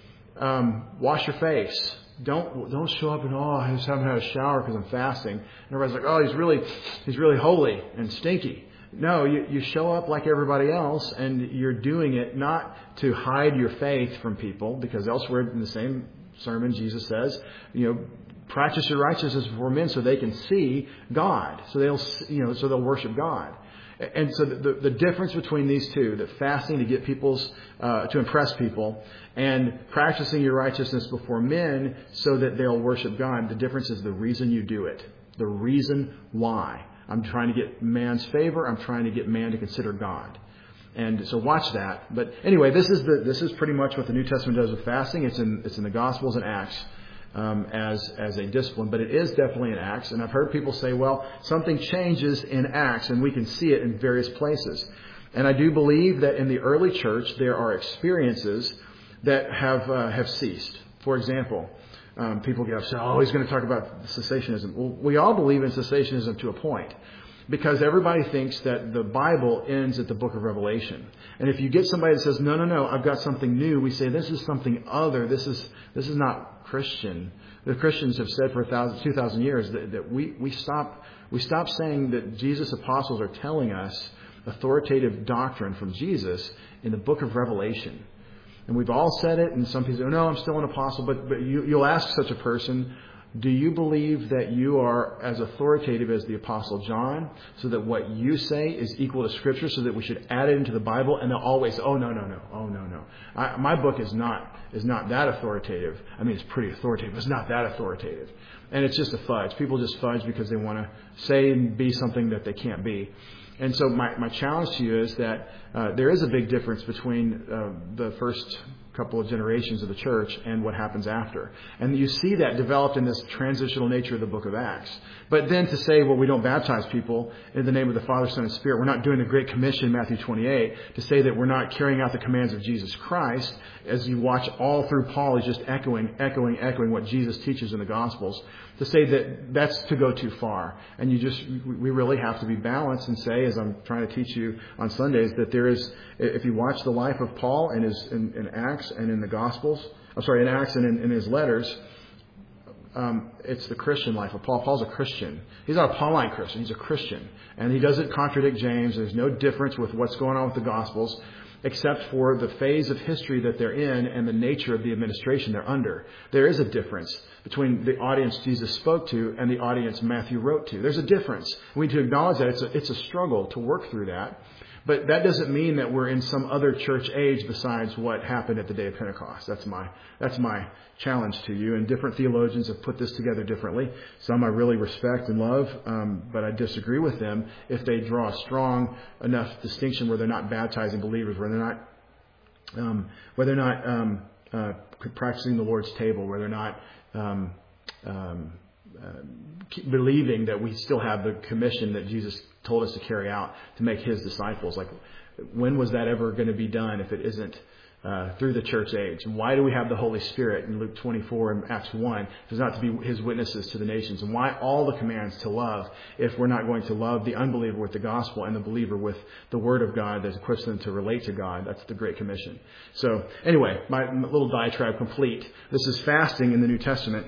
um, wash your face. Don't don't show up and, oh, I just haven't had a shower because I'm fasting. And everybody's like, oh, he's really he's really holy and stinky. No, you, you show up like everybody else, and you're doing it not to hide your faith from people, because elsewhere in the same sermon, Jesus says, you know, practice your righteousness before men so they can see God, so they'll you know so they'll worship God. And so the, the, the difference between these two, that fasting to get people's uh, to impress people, and practicing your righteousness before men so that they'll worship God, the difference is the reason you do it, the reason why. I'm trying to get man's favor. I'm trying to get man to consider God. And so watch that. But anyway, this is the this is pretty much what the New Testament does with fasting. It's in it's in the Gospels and Acts um, as as a discipline, but it is definitely in Acts. And I've heard people say, well, something changes in Acts, and we can see it in various places. And I do believe that in the early church there are experiences that have uh, have ceased. For example, um, people get upset, oh, he's going to talk about cessationism. Well, we all believe in cessationism to a point. Because everybody thinks that the Bible ends at the book of Revelation. And if you get somebody that says, no, no, no, I've got something new, we say, this is something other. This is this is not Christian. The Christians have said for a thousand, two thousand years that, that we, we stop we stop saying that Jesus' apostles are telling us authoritative doctrine from Jesus in the book of Revelation. And we've all said it, and some people say, no, I'm still an apostle. But, but you, you'll ask such a person, do you believe that you are as authoritative as the Apostle John, so that what you say is equal to Scripture, so that we should add it into the Bible? And they'll always say, oh, no, no, no, oh, no, no. I, my book is not is not that authoritative. I mean, it's pretty authoritative. It's not that authoritative. And it's just a fudge. People just fudge because they want to say and be something that they can't be. And so my, my challenge to you is that uh, there is a big difference between uh, the first couple of generations of the church and what happens after. And you see that developed in this transitional nature of the book of Acts. But then to say, well, we don't baptize people in the name of the Father, Son, and Spirit. We're not doing the Great Commission, Matthew twenty-eight. To say that we're not carrying out the commands of Jesus Christ. As you watch all through Paul, he's just echoing, echoing, echoing what Jesus teaches in the Gospels. To say that that's to go too far. And you just, we really have to be balanced and say, as I'm trying to teach you on Sundays, that there is, if you watch the life of Paul in his, in, in Acts and in the Gospels, I'm sorry, in Acts and in, in his letters, um, it's the Christian life of Paul. Paul's a Christian. He's not a Pauline Christian. He's a Christian. And he doesn't contradict James. There's no difference with what's going on with the Gospels, except for the phase of history that they're in and the nature of the administration they're under. There is a difference between the audience Jesus spoke to and the audience Matthew wrote to. There's a difference. We need to acknowledge that. It's a, it's a struggle to work through that. But that doesn't mean that we're in some other church age besides what happened at the day of Pentecost. That's my that's my challenge to you. And different theologians have put this together differently. Some I really respect and love, um, but I disagree with them if they draw a strong enough distinction where they're not baptizing believers, where they're not um, where they're not um, uh, practicing the Lord's table, where they're not um, um, uh, believing that we still have the commission that Jesus told us to carry out to make His disciples. Like, when was that ever going to be done if it isn't uh, through the church age? And why do we have the Holy Spirit in Luke twenty-four and Acts one? If it's not to be His witnesses to the nations. And why all the commands to love if we're not going to love the unbeliever with the gospel and the believer with the Word of God that equips them to relate to God? That's the Great Commission. So anyway, my little diatribe complete. This is fasting in the New Testament.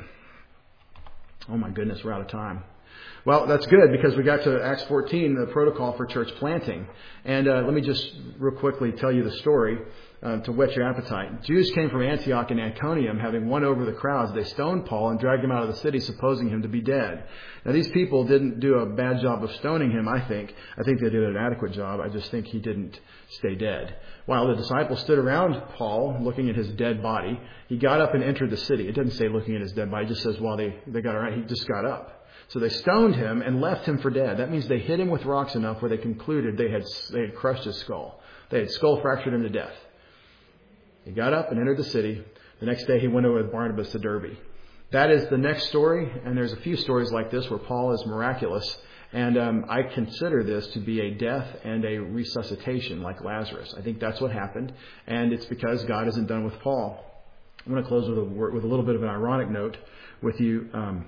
Oh my goodness, we're out of time. Well, that's good because we got to Acts fourteen, the protocol for church planting. And uh, let me just real quickly tell you the story uh, to whet your appetite. Jews came from Antioch and Iconium, having won over the crowds. They stoned Paul and dragged him out of the city, supposing him to be dead. Now, these people didn't do a bad job of stoning him, I think. I think they did an adequate job. I just think he didn't stay dead. While the disciples stood around Paul, looking at his dead body, he got up and entered the city. It doesn't say looking at his dead body. It just says while they, they got around, he just got up. So they stoned him and left him for dead. That means they hit him with rocks enough where they concluded they had they had crushed his skull. They had skull fractured him to death. He got up and entered the city. The next day he went over with Barnabas to Derbe. That is the next story, and there's a few stories like this where Paul is miraculous. And um, I consider this to be a death and a resuscitation like Lazarus. I think that's what happened, and it's because God isn't done with Paul. I'm going to close with a, with a little bit of an ironic note with you. Um,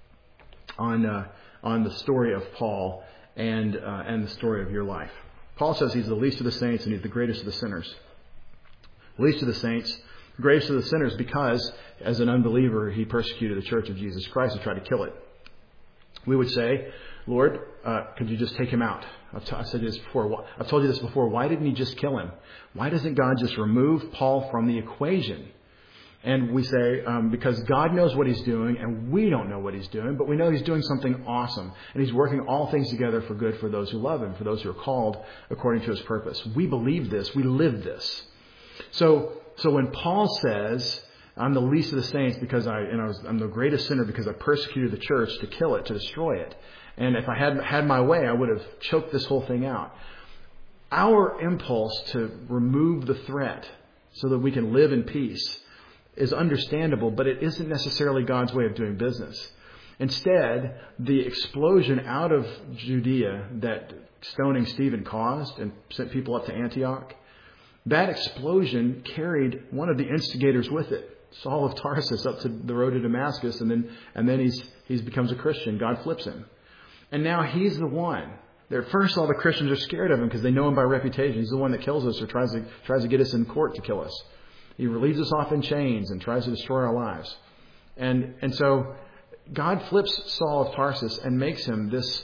on uh, on the story of Paul and uh, and the story of your life. Paul says he's the least of the saints and he's the greatest of the sinners. The least of the saints, the greatest of the sinners, because as an unbeliever he persecuted the church of Jesus Christ and tried to kill it. We would say, Lord, uh, could you just take him out? I've t- I said this before. I've told you this before. Why didn't he just kill him? Why doesn't God just remove Paul from the equation? And we say, um, because God knows what He's doing, and we don't know what He's doing, but we know He's doing something awesome. And He's working all things together for good for those who love Him, for those who are called according to His purpose. We believe this. We live this. So, so when Paul says, I'm the least of the saints because I, and I was, I'm the greatest sinner because I persecuted the church to kill it, to destroy it. And if I had had my way, I would have choked this whole thing out. our impulse to remove the threat so that we can live in peace is understandable, but it isn't necessarily God's way of doing business. Instead, the explosion out of Judea that stoning Stephen caused and sent people up to Antioch, that explosion carried one of the instigators with it, Saul of Tarsus, up to the road to Damascus, and then and then he's he's becomes a Christian. God flips him. And now he's the one. At first, all the Christians are scared of him because they know him by reputation. He's the one that kills us or tries to tries to get us in court to kill us. He leads us off in chains and tries to destroy our lives. And and so God flips Saul of Tarsus and makes him this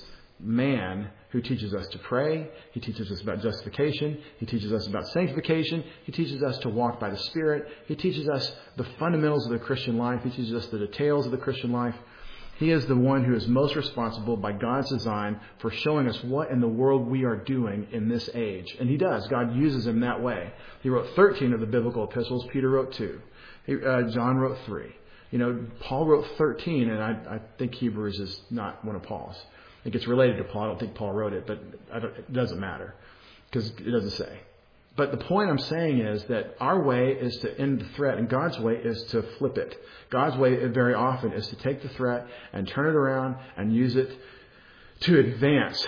man who teaches us to pray. He teaches us about justification. He teaches us about sanctification. He teaches us to walk by the Spirit. He teaches us the fundamentals of the Christian life. He teaches us the details of the Christian life. He is the one who is most responsible by God's design for showing us what in the world we are doing in this age. And he does. God uses him that way. He wrote thirteen of the biblical epistles. Peter wrote two. He, uh, John wrote three. You know, Paul wrote thirteen, and I, I think Hebrews is not one of Paul's. It gets related to Paul. I don't think Paul wrote it, but I don't, it doesn't matter because it doesn't say. But the point I'm saying is that our way is to end the threat, and God's way is to flip it. God's way very often is to take the threat and turn it around and use it to advance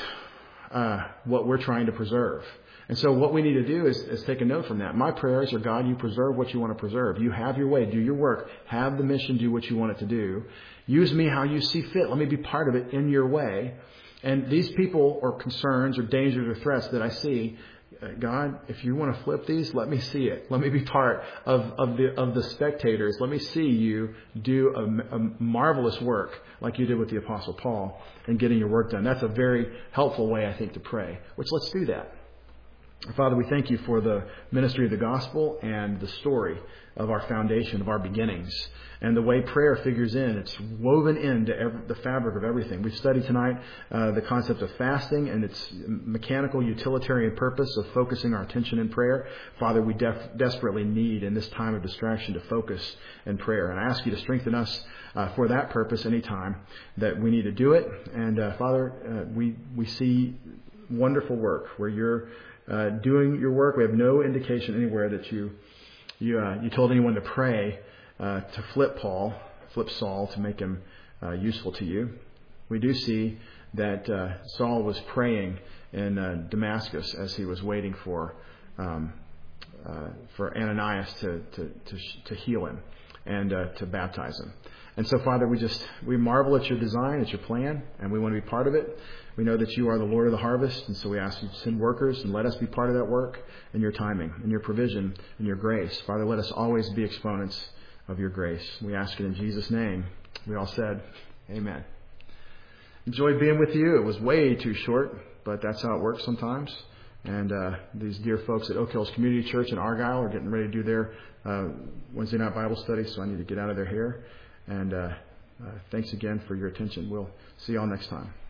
uh, what we're trying to preserve. And so what we need to do is, is take a note from that. My prayers are, God, you preserve what you want to preserve. You have your way. Do your work. Have the mission. Do what you want it to do. Use me how you see fit. Let me be part of it in your way. And these people or concerns or dangers or threats that I see, God, if you want to flip these, let me see it. Let me be part of, of the of the spectators. Let me see you do a, a marvelous work like you did with the Apostle Paul in getting your work done. That's a very helpful way, I think, to pray. Which let's do that. Father, we thank you for the ministry of the gospel and the story of our foundation, of our beginnings, and the way prayer figures in. It's woven into every, the fabric of everything. We've studied tonight uh, the concept of fasting and its mechanical utilitarian purpose of focusing our attention in prayer. Father, we def- desperately need in this time of distraction to focus in prayer. And I ask you to strengthen us uh, for that purpose anytime that we need to do it. And uh, Father, uh, we, we see wonderful work where you're Uh, doing your work. We have no indication anywhere that you you uh, you told anyone to pray uh, to flip Paul, flip Saul, to make him uh, useful to you. We do see that uh, Saul was praying in uh, Damascus as he was waiting for um, uh, for Ananias to to to, to heal him and uh, to baptize him. And so, Father, we just we marvel at your design, at your plan, and we want to be part of it. We know that you are the Lord of the harvest, and so we ask you to send workers and let us be part of that work in your timing, in your provision, in your grace. Father, let us always be exponents of your grace. We ask it in Jesus' name. We all said, amen. Enjoyed being with you. It was way too short, but that's how it works sometimes. And uh, these dear folks at Oak Hills Community Church in Argyle are getting ready to do their uh, Wednesday night Bible study, so I need to get out of their hair. And uh, uh, thanks again for your attention. We'll see you all next time.